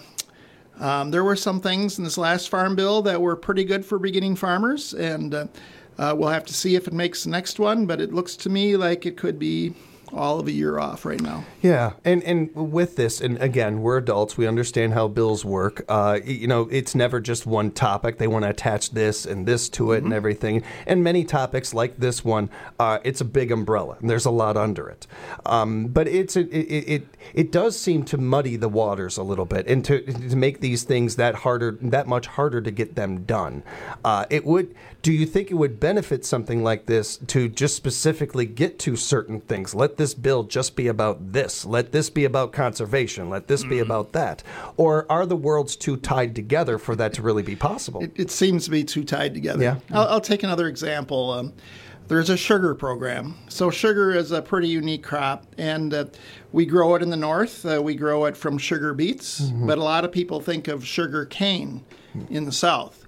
um, there were some things in this last farm bill that were pretty good for beginning farmers. And uh, uh, we'll have to see if it makes the next one. But it looks to me like it could be all of a year off right now. Yeah, and and with this, and again, we're adults. We understand how bills work. Uh, you know, it's never just one topic. They want to attach this and this to it Mm-hmm. and everything. And many topics like this one, uh, it's a big umbrella, and there's a lot under it. Um, but it's a, it, it it does seem to muddy the waters a little bit, and to to make these things that harder, that much harder to get them done. Uh, it would. Do you think it would benefit something like this to just specifically get to certain things? Let this bill just be about this. Let this be about conservation. Let this be about that. Or are the worlds too tied together for that to really be possible? It, it seems to be too tied together. Yeah. I'll, I'll take another example. Um, there's a sugar program. So sugar is a pretty unique crop, and uh, we grow it in the north. Uh, we grow it from sugar beets, Mhm. but a lot of people think of sugar cane in the south.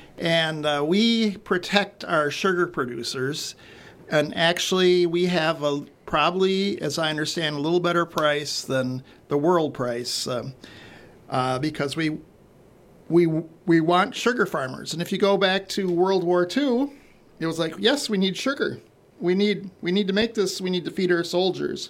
And uh, we protect our sugar producers, and actually we have a probably, as I understand, a little better price than the world price um, uh, because we we we want sugar farmers. And if you go back to World War Two, it was like, yes, we need sugar. We need we need to make this. We need to feed our soldiers.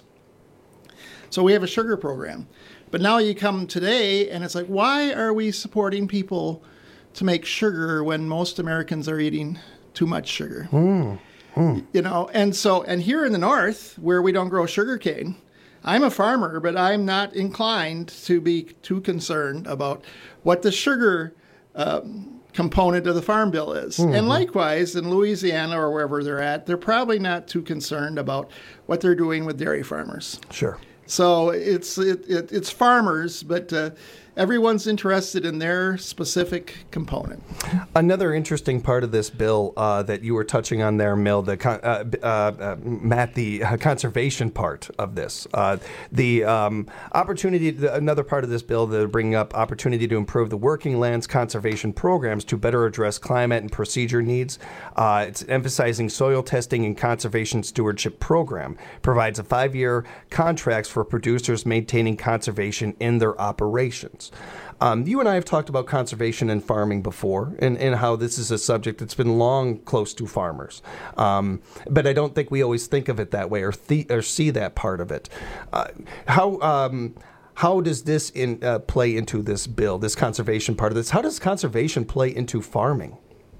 So we have a sugar program. But now you come today, and it's like, why are we supporting people to make sugar when most Americans are eating too much sugar? Mm. Mm. You know, and so, and here in the north, where we don't grow sugar cane, I'm a farmer, but I'm not inclined to be too concerned about what the sugar um, component of the farm bill is. Mhm. And likewise, in Louisiana or wherever they're at, they're probably not too concerned about what they're doing with dairy farmers. Sure. So it's it, it, it's farmers, but uh, everyone's interested in their specific component. Another interesting part of this bill uh, that you were touching on there, Mill, the con- uh, uh, uh, Matt, the uh, conservation part of this, uh, the um, opportunity. The, another part of this bill that bringing up opportunity to improve the working lands conservation programs to better address climate and procedure needs. Uh, it's emphasizing soil testing and conservation stewardship program. Provides a five-year contracts for producers maintaining conservation in their operations. Um, you and I have talked about conservation and farming before, and, and how this is a subject that's been long close to farmers. Um, but I don't think we always think of it that way or, th- or see that part of it. Uh, how um, how does this in, uh, play into this bill, this conservation part of this? How does conservation play into farming?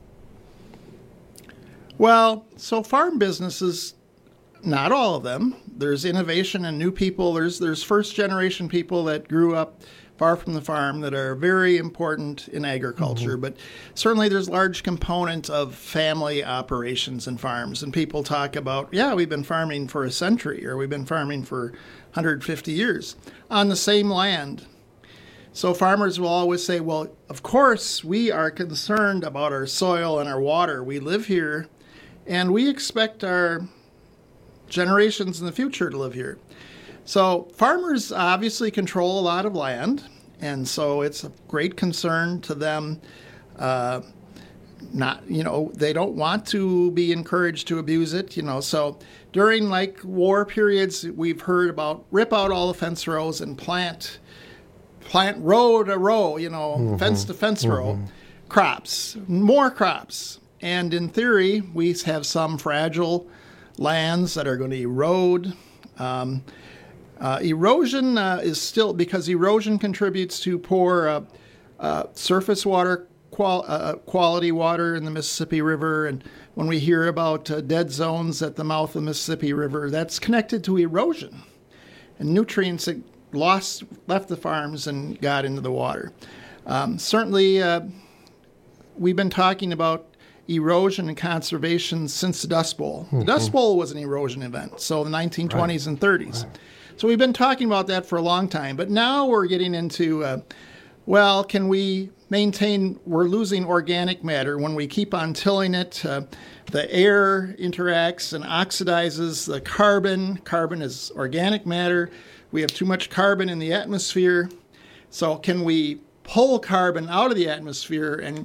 Well, so farm businesses, not all of them. There's innovation and new people. There's there's first generation people that grew up far from the farm that are very important in agriculture. Mm-hmm. But certainly there's large component of family operations and farms. And people talk about, yeah, we've been farming for a century, or we've been farming for one hundred fifty years on the same land. So farmers will always say, well, of course, we are concerned about our soil and our water. We live here, and we expect our generations in the future to live here. So farmers obviously control a lot of land, and so it's a great concern to them. Uh, not, you know, they don't want to be encouraged to abuse it, you know. So during like war periods, we've heard about rip out all the fence rows and plant, plant row to row, you know, mm-hmm. fence to fence mm-hmm. row, crops, more crops. And in theory, we have some fragile lands that are going to erode. Um, uh, erosion uh, is still, because erosion contributes to poor uh, uh, surface water qual- uh, quality water in the Mississippi River. And when we hear about uh, dead zones at the mouth of the Mississippi River, that's connected to erosion and nutrients that lost, left the farms and got into the water. Um, certainly, uh, we've been talking about erosion and conservation since the Dust Bowl. Mm-hmm. The Dust Bowl was an erosion event, so the nineteen twenties right. and thirties. Right. So we've been talking about that for a long time, but now we're getting into, uh, well, can we maintain, we're losing organic matter when we keep on tilling it. Uh, the air interacts and oxidizes the carbon. Carbon is organic matter. We have too much carbon in the atmosphere. So can we pull carbon out of the atmosphere and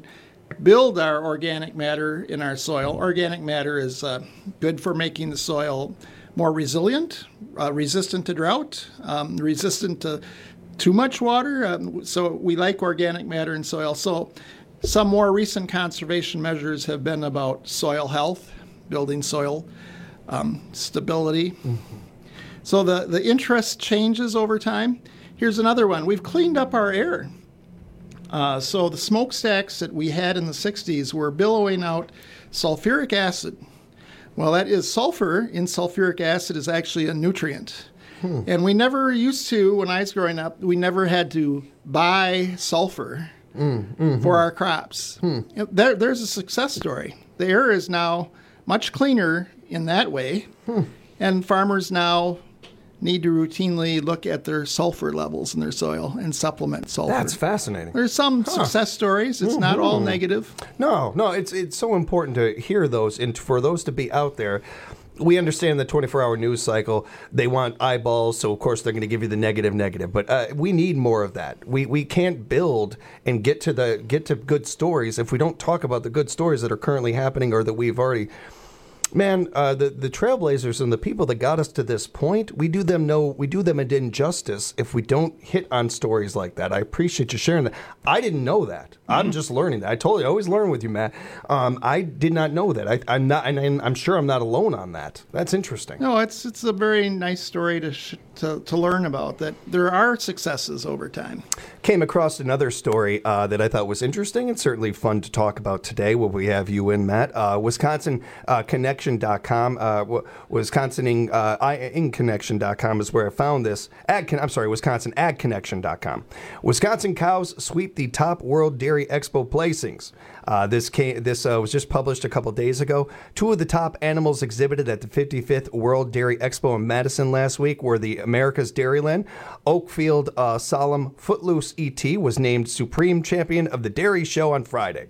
build our organic matter in our soil. Organic matter is uh, good for making the soil more resilient, uh, resistant to drought, um, resistant to too much water. Um, so we like organic matter in soil. So some more recent conservation measures have been about soil health, building soil um, stability. Mm-hmm. So the, the interest changes over time. Here's another one. We've cleaned up our air. Uh, so the smokestacks that we had in the sixties were billowing out sulfuric acid. Well, that is sulfur in sulfuric acid is actually a nutrient. Hmm. And we never used to, when I was growing up, we never had to buy sulfur mm, mm-hmm. for our crops. Hmm. There, there's a success story. The air is now much cleaner in that way, hmm. and farmers now need to routinely look at their sulfur levels in their soil and supplement sulfur. That's fascinating. There's some huh. success stories. It's mm-hmm. not all negative. No, no, it's it's so important to hear those and for those to be out there. We understand the twenty-four hour news cycle. They want eyeballs, so of course they're going to give you the negative, negative. But uh, we need more of that. We we can't build and get to the get to good stories if we don't talk about the good stories that are currently happening or that we've already. Man, uh, the the trailblazers and the people that got us to this point, we do them no, we do them an injustice if we don't hit on stories like that. I appreciate you sharing that. I didn't know that. Mm-hmm. I'm just learning that. I told you, I always learn with you, Matt. Um, I did not know that. I, I'm not, and I'm sure I'm not alone on that. That's interesting. No, it's it's a very nice story to sh- to to learn about. That there are successes over time. Came across another story uh, that I thought was interesting and certainly fun to talk about today. When we have you in, Matt, uh, Wisconsin uh, Connect. Dot com, uh, Wisconsin uh, in Connection dot com is where I found this. Ag, I'm sorry, Wisconsin Ag Connection dot com. Wisconsin cows sweep the top World Dairy Expo placings. Uh, this came, this uh, was just published a couple days ago. Two of the top animals exhibited at the fifty-fifth World Dairy Expo in Madison last week were the America's Dairyland. Oakfield uh, Solemn Footloose E T was named Supreme Champion of the Dairy Show on Friday.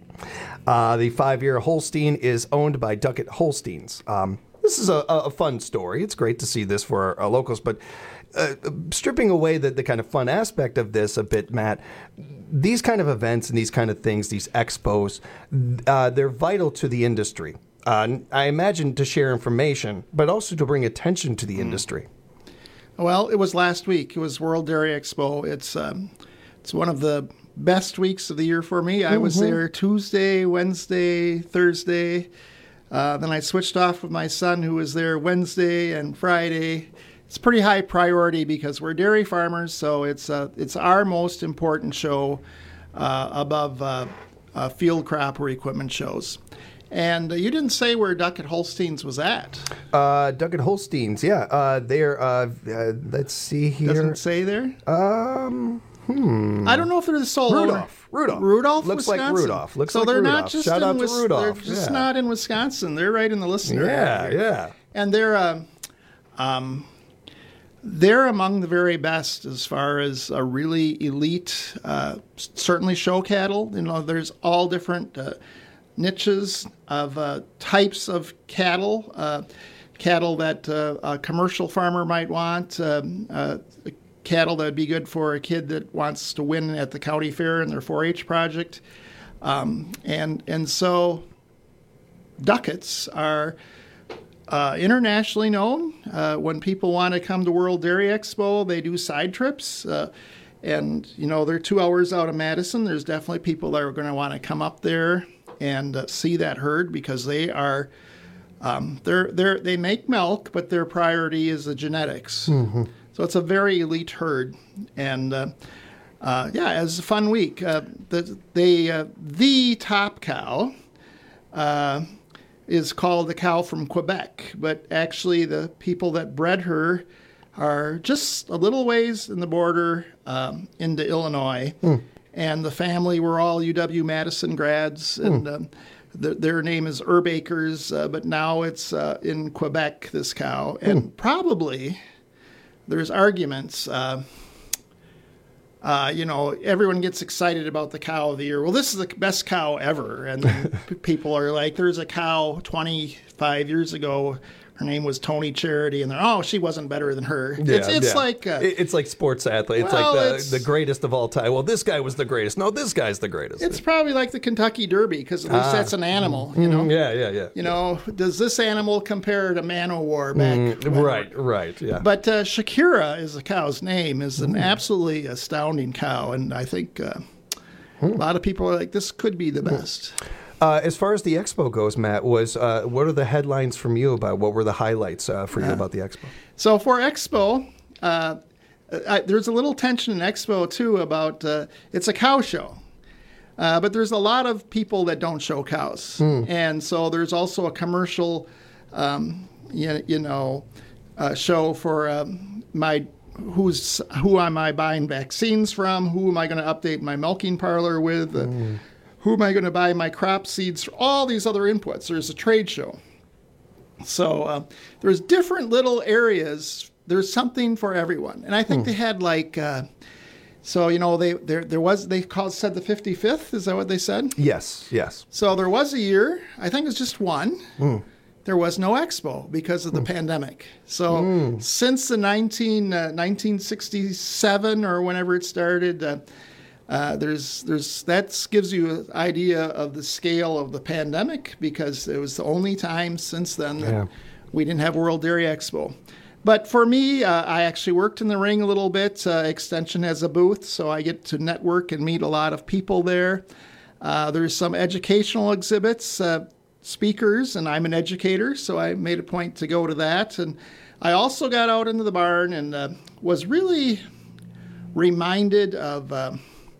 Uh, the five-year Holstein is owned by Duckett Holsteins. Um, this is a, a fun story. It's great to see this for our, our locals, but uh, stripping away the, the kind of fun aspect of this a bit, Matt, these kind of events and these kind of things, these expos, uh, they're vital to the industry. Uh, I imagine to share information, but also to bring attention to the mm. industry. Well, it was last week. It was World Dairy Expo. It's um, it's one of the best weeks of the year for me. I mm-hmm. was there Tuesday, Wednesday, Thursday. Uh, then I switched off with my son, who was there Wednesday and Friday. It's pretty high priority because we're dairy farmers, so it's uh, it's our most important show uh, above uh, uh, field crop or equipment shows. And uh, you didn't say where Duckett Holsteins was at. Uh, Duckett Holsteins, yeah. Uh, they're, uh, uh, let's see here. Doesn't say there? Um... Hmm. I don't know if they're the sole Rudolph. Rudolph. Rudolph, Looks Wisconsin. like Rudolph. Looks so like they're Rudolph. not just Shout in out to Wis- Rudolph. They're just yeah. not in Wisconsin. They're right in the listener Yeah, area. yeah. And they're uh, um, they're among the very best as far as a really elite, uh, certainly show cattle. You know, there's all different uh, niches of uh, types of cattle. Uh, cattle that uh, a commercial farmer might want. Um, uh, cattle that would be good for a kid that wants to win at the county fair in their four H project. Um, and and so Ducketts are uh, internationally known. Uh, when people want to come to World Dairy Expo, they do side trips. Uh, and, you know, they're two hours out of Madison. There's definitely people that are going to want to come up there and uh, see that herd because they are, um, they're, they're, they make milk, but their priority is the genetics. Mm-hmm. So it's a very elite herd, and uh, uh, yeah, it was a fun week. Uh, the they, uh, the top cow uh, is called the cow from Quebec, but actually the people that bred her are just a little ways in the border um, into Illinois, mm. and the family were all U W-Madison grads, and mm. um, the, their name is Erbakers, uh, but now it's uh, in Quebec, this cow, and mm. probably... There's arguments, uh, uh, you know, everyone gets excited about the cow of the year. Well, this is the best cow ever. And then p- people are like, there's a cow twenty-five years ago. her name was Tony Charity, and they're, oh, she wasn't better than her. Yeah, it's it's yeah. like uh, It- it's like sports athlete. It's well, like the, it's- the greatest of all time. Well, this guy was the greatest. No, this guy's the greatest. it's probably like the Kentucky Derby because at least Ah. that's an animal, you know. Mhm, yeah, yeah, yeah. You know, does this animal compare to Man-O-War back? Mm, when- right, right, yeah. But uh, Shakira is the cow's name, is an Mm. absolutely astounding cow, and I think uh, a lot of people are like, this could be the best. Uh, as far as the expo goes, Matt, was uh, what are the headlines from you about? What were the highlights uh, for you Uh, about the expo? So for Expo, uh, I, there's a little tension in Expo too about uh, it's a cow show, uh, but there's a lot of people that don't show cows, Hmm. and so there's also a commercial, um, you, you know, uh, show for um, my who's who am I buying vaccines from? Who am I going to update my milking parlor with? Uh, Who am I going to buy my crop seeds for? All these other inputs. There's a trade show. So uh, there's different little areas. There's something for everyone. And I think Hmm. they had like, uh, so, you know, they there there was, they called said the fifty-fifth. Is that what they said? Yes, yes. So there was a year, I think it was just one. Mm. There was no expo because of the pandemic. So Mm. since the nineteen, uh, nineteen sixty-seven or whenever it started, uh, uh, there's there's that gives you an idea of the scale of the pandemic because it was the only time since then that Yeah. we didn't have World Dairy Expo. But for me, uh, I actually worked in the ring a little bit. Uh, Extension has a booth, so I get to network and meet a lot of people there. Uh, there's some educational exhibits, uh, speakers, and I'm an educator, so I made a point to go to that. And I also got out into the barn and uh, was really reminded of, uh,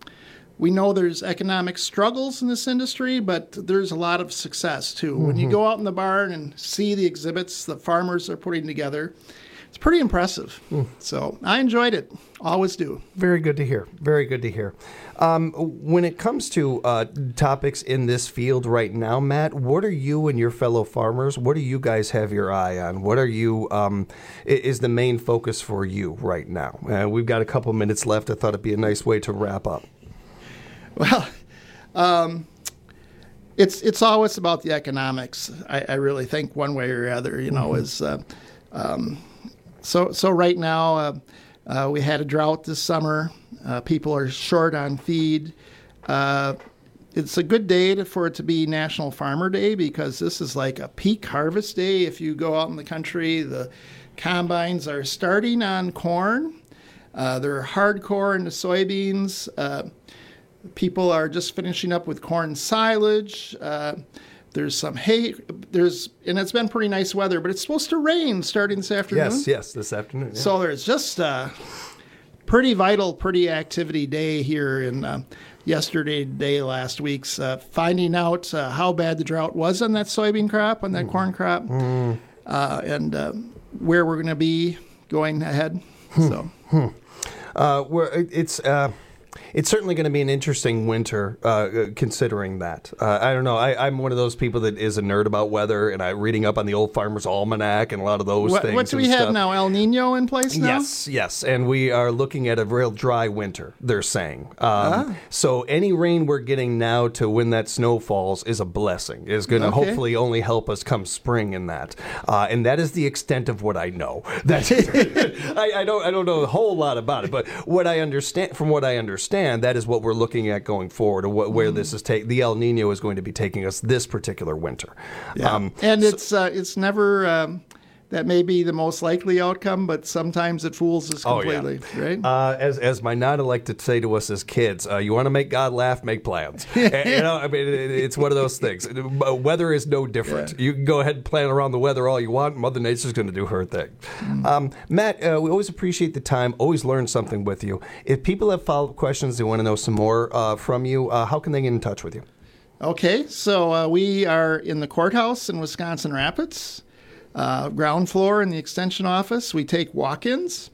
we know there's economic struggles in this industry, but there's a lot of success too. When you Mhm. go out in the barn and see the exhibits the farmers are putting together, it's pretty impressive. So I enjoyed it. Always do. Very good to hear. Very good to hear. Um, when it comes to uh, topics in this field right now, Matt, what are you and your fellow farmers, what do you guys have your eye on? What are you, um, i- is the main focus for you right now? Uh, we've got a couple minutes left. I thought it'd be a nice way to wrap up. Well, um, it's it's always about the economics. I, I really think one way or other, you know, Mhm. is uh, um, so so. Right now, uh, uh, we had a drought this summer. Uh, people are short on feed. Uh, it's a good day to, for it to be National Farmer Day because this is like a peak harvest day. If you go out in the country, the combines are starting on corn. Uh, they're hardcore into soybeans. Uh, People are just finishing up with corn silage. Uh, there's some hay. There's and it's been pretty nice weather, but it's supposed to rain starting this afternoon. Yes, yes, this afternoon. yeah. So there's just a pretty vital, pretty activity day here in uh, yesterday, day last week's uh, finding out uh, how bad the drought was on that soybean crop, on that corn crop, Mm. uh, and uh, where we're going to be going ahead. So. Hmm. Uh, where it- it's uh, it's certainly going to be an interesting winter, uh, considering that. Uh, I don't know. I, I'm one of those people that is a nerd about weather, and I'm reading up on the Old Farmer's Almanac and a lot of those What, things. what do and we have stuff. now? El Nino in place now? Yes, yes, and we are looking at a real dry winter. They're saying. Um, Ah. So any rain we're getting now to when that snow falls is a blessing. Is going to Okay. hopefully only help us come spring in that, uh, and that is the extent of what I know. That I, I don't I don't know a whole lot about it, but what I understand from what I understand, that is what we're looking at going forward, or what, where this is take. The El Nino is going to be taking us this particular winter. Yeah. Um, and it's uh, it's never um, that may be the most likely outcome, but sometimes it fools us Oh, yeah. completely, right? Uh, as as my nana liked to say to us as kids, uh, you want to make God laugh, make plans. And, you know, I mean, it, it's one of those things. Uh, Weather is no different. You can go ahead and plan around the weather all you want. Mother Nature's going to do her thing. Um, Matt, uh, we always appreciate the time. Always learn something with you. If people have follow up questions, they want to know some more uh, from you. Uh, how can they get in touch with you? Okay, so uh, we are in the courthouse in Wisconsin Rapids, uh, ground floor in the extension office. We take walk-ins.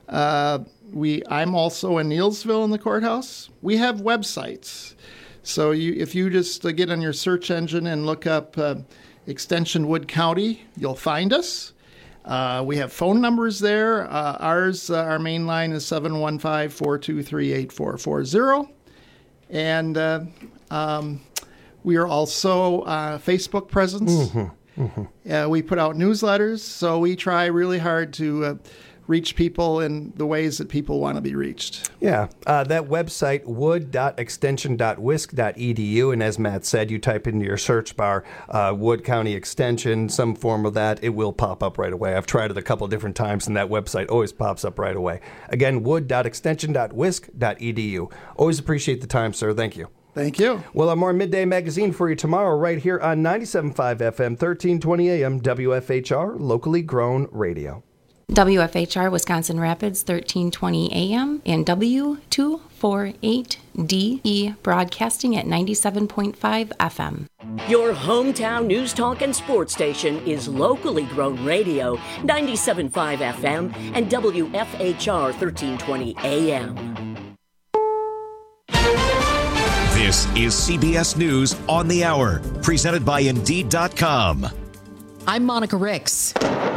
Uh, we I'm also in Neillsville in the courthouse. We have websites, so you if you just uh, get on your search engine and look up uh, Extension Wood County, you'll find us. Uh, we have phone numbers there. Uh, ours, uh, our main line is seven one five, four two three, eight four four zero. And uh, um, we are also uh, Facebook presence. Mhm. Mm-hmm. Uh, we put out newsletters, so we try really hard to uh, reach people in the ways that people want to be reached. Yeah, uh, that website, wood dot extension dot wisc dot e d u, and as Matt said, you type into your search bar uh, Wood County Extension, some form of that, it will pop up right away. I've tried it a couple of different times, and that website always pops up right away. Again, wood dot extension dot wisc dot e d u. Always appreciate the time, sir. Thank you. Thank you. We'll have more Midday Magazine for you tomorrow right here on ninety-seven point five F M, thirteen twenty A M, W F H R, locally grown radio. W F H R Wisconsin Rapids, thirteen twenty A M, and W two forty-eight D E broadcasting at ninety-seven point five F M. Your hometown news talk and sports station is locally grown radio, ninety-seven point five F M and W F H R thirteen twenty A M. This is C B S News on the Hour, presented by Indeed dot com. I'm Monica Ricks.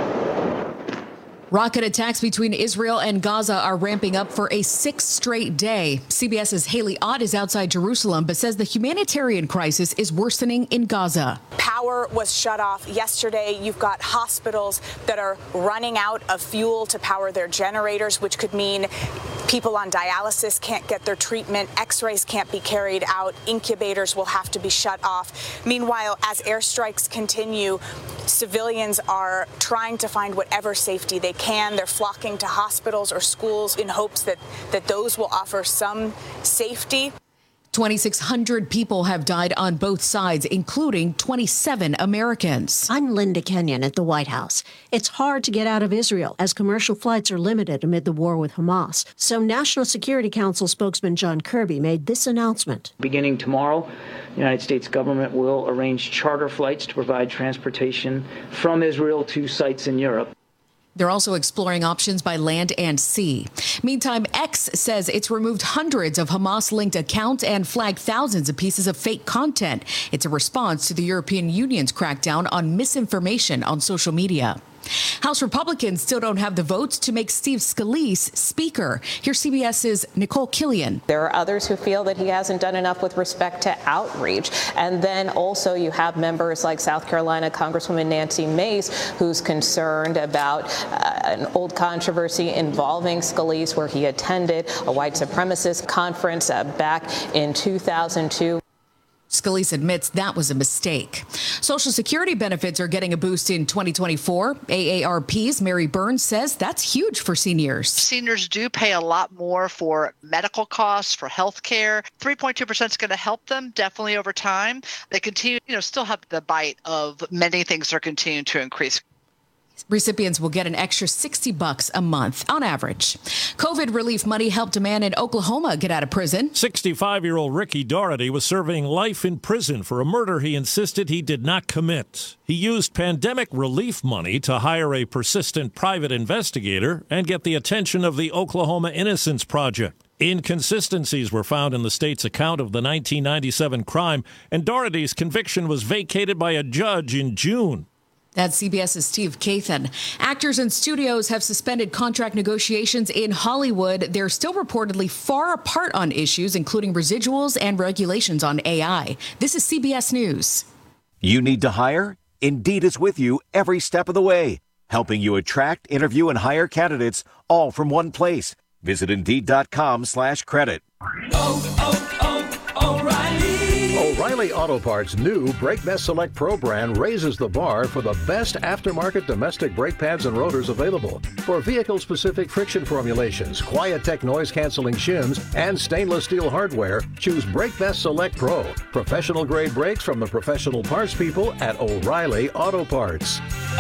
Rocket attacks between Israel and Gaza are ramping up for a sixth straight day. CBS's Haley Ott is outside Jerusalem, but says the humanitarian crisis is worsening in Gaza. Power was shut off yesterday. You've got hospitals that are running out of fuel to power their generators, which could mean people on dialysis can't get their treatment. X-rays can't be carried out. Incubators will have to be shut off. Meanwhile, as airstrikes continue, civilians are trying to find whatever safety they can. They're flocking to hospitals or schools in hopes that, that those will offer some safety. twenty-six hundred people have died on both sides, including twenty-seven Americans. I'm Linda Kenyon at the White House. It's hard to get out of Israel as commercial flights are limited amid the war with Hamas. So National Security Council spokesman John Kirby made this announcement. Beginning tomorrow, the United States government will arrange charter flights to provide transportation from Israel to sites in Europe. They're also exploring options by land and sea. Meantime, X says it's removed hundreds of Hamas-linked accounts and flagged thousands of pieces of fake content. It's a response to the European Union's crackdown on misinformation on social media. House Republicans still don't have the votes to make Steve Scalise Speaker. Here's CBS's Nicole Killian. There are others who feel that he hasn't done enough with respect to outreach. And then also you have members like South Carolina Congresswoman Nancy Mace, who's concerned about uh, an old controversy involving Scalise, where he attended a white supremacist conference uh, back in two thousand two. Scalise admits that was a mistake. Social Security benefits are getting a boost in twenty twenty-four. A A R P's Mary Burns says that's huge for seniors. Seniors do pay a lot more for medical costs, for health care. three point two percent is going to help them definitely over time. They continue, you know, still have the bite of many things that are continuing to increase. Recipients will get an extra sixty bucks a month on average. COVID relief money helped a man in Oklahoma get out of prison. sixty-five-year-old Ricky Doherty was serving life in prison for a murder he insisted he did not commit. He used pandemic relief money to hire a persistent private investigator and get the attention of the Oklahoma Innocence Project. Inconsistencies were found in the state's account of the nineteen ninety-seven crime, and Doherty's conviction was vacated by a judge in June. That's CBS's Steve Kathan. Actors and studios have suspended contract negotiations in Hollywood. They're still reportedly far apart on issues, including residuals and regulations on A I. This is C B S News. You need to hire? Indeed is with you every step of the way, helping you attract, interview, and hire candidates all from one place. Visit Indeed.com slash credit. Oh, oh, oh, O'Reilly. O'Reilly Auto Parts' new Brake Best Select Pro brand raises the bar for the best aftermarket domestic brake pads and rotors available. For vehicle-specific friction formulations, Quiet-Tech noise-canceling shims, and stainless steel hardware, choose Brake Best Select Pro. Professional-grade brakes from the professional parts people at O'Reilly Auto Parts.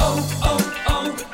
Oh,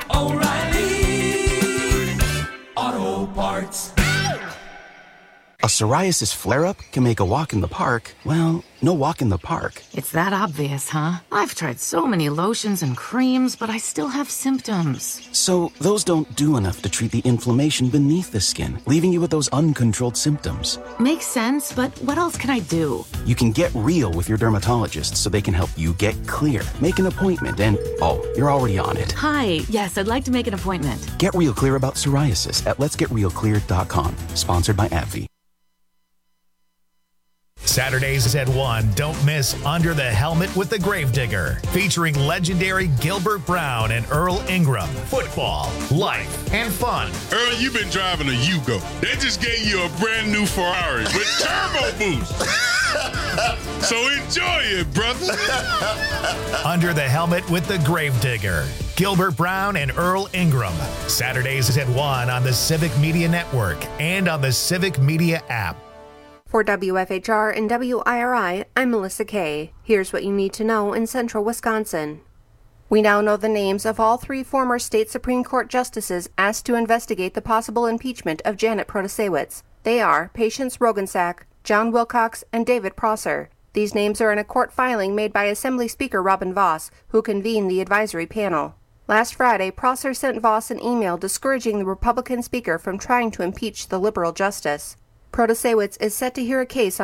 oh, oh, O'Reilly Auto Parts. A psoriasis flare-up can make a walk in the park, well, no walk in the park. It's that obvious, huh? I've tried so many lotions and creams, but I still have symptoms. So those don't do enough to treat the inflammation beneath the skin, leaving you with those uncontrolled symptoms. Makes sense, but what else can I do? You can get real with your dermatologist so they can help you get clear. Make an appointment and, oh, you're already on it. Hi, yes, I'd like to make an appointment. Get real clear about psoriasis at lets get real clear dot com. Sponsored by AbbVie. Saturdays at one, don't miss Under the Helmet with the Gravedigger, featuring legendary Gilbert Brown and Earl Ingram. Football, life, and fun. Earl, you've been driving a Yugo. They just gave you a brand new Ferrari with turbo boost. So enjoy it, brother. Under the Helmet with the Gravedigger. Gilbert Brown and Earl Ingram. Saturdays at one on the Civic Media Network and on the Civic Media app. For W F H R and W I R I, I'm Melissa Kay. Here's what you need to know in central Wisconsin. We now know the names of all three former state Supreme Court justices asked to investigate the possible impeachment of Janet Protasiewicz. They are Patience Rogensack, John Wilcox, and David Prosser. These names are in a court filing made by Assembly Speaker Robin Voss, who convened the advisory panel. Last Friday, Prosser sent Voss an email discouraging the Republican speaker from trying to impeach the liberal justice. Protasiewicz is set to hear a case on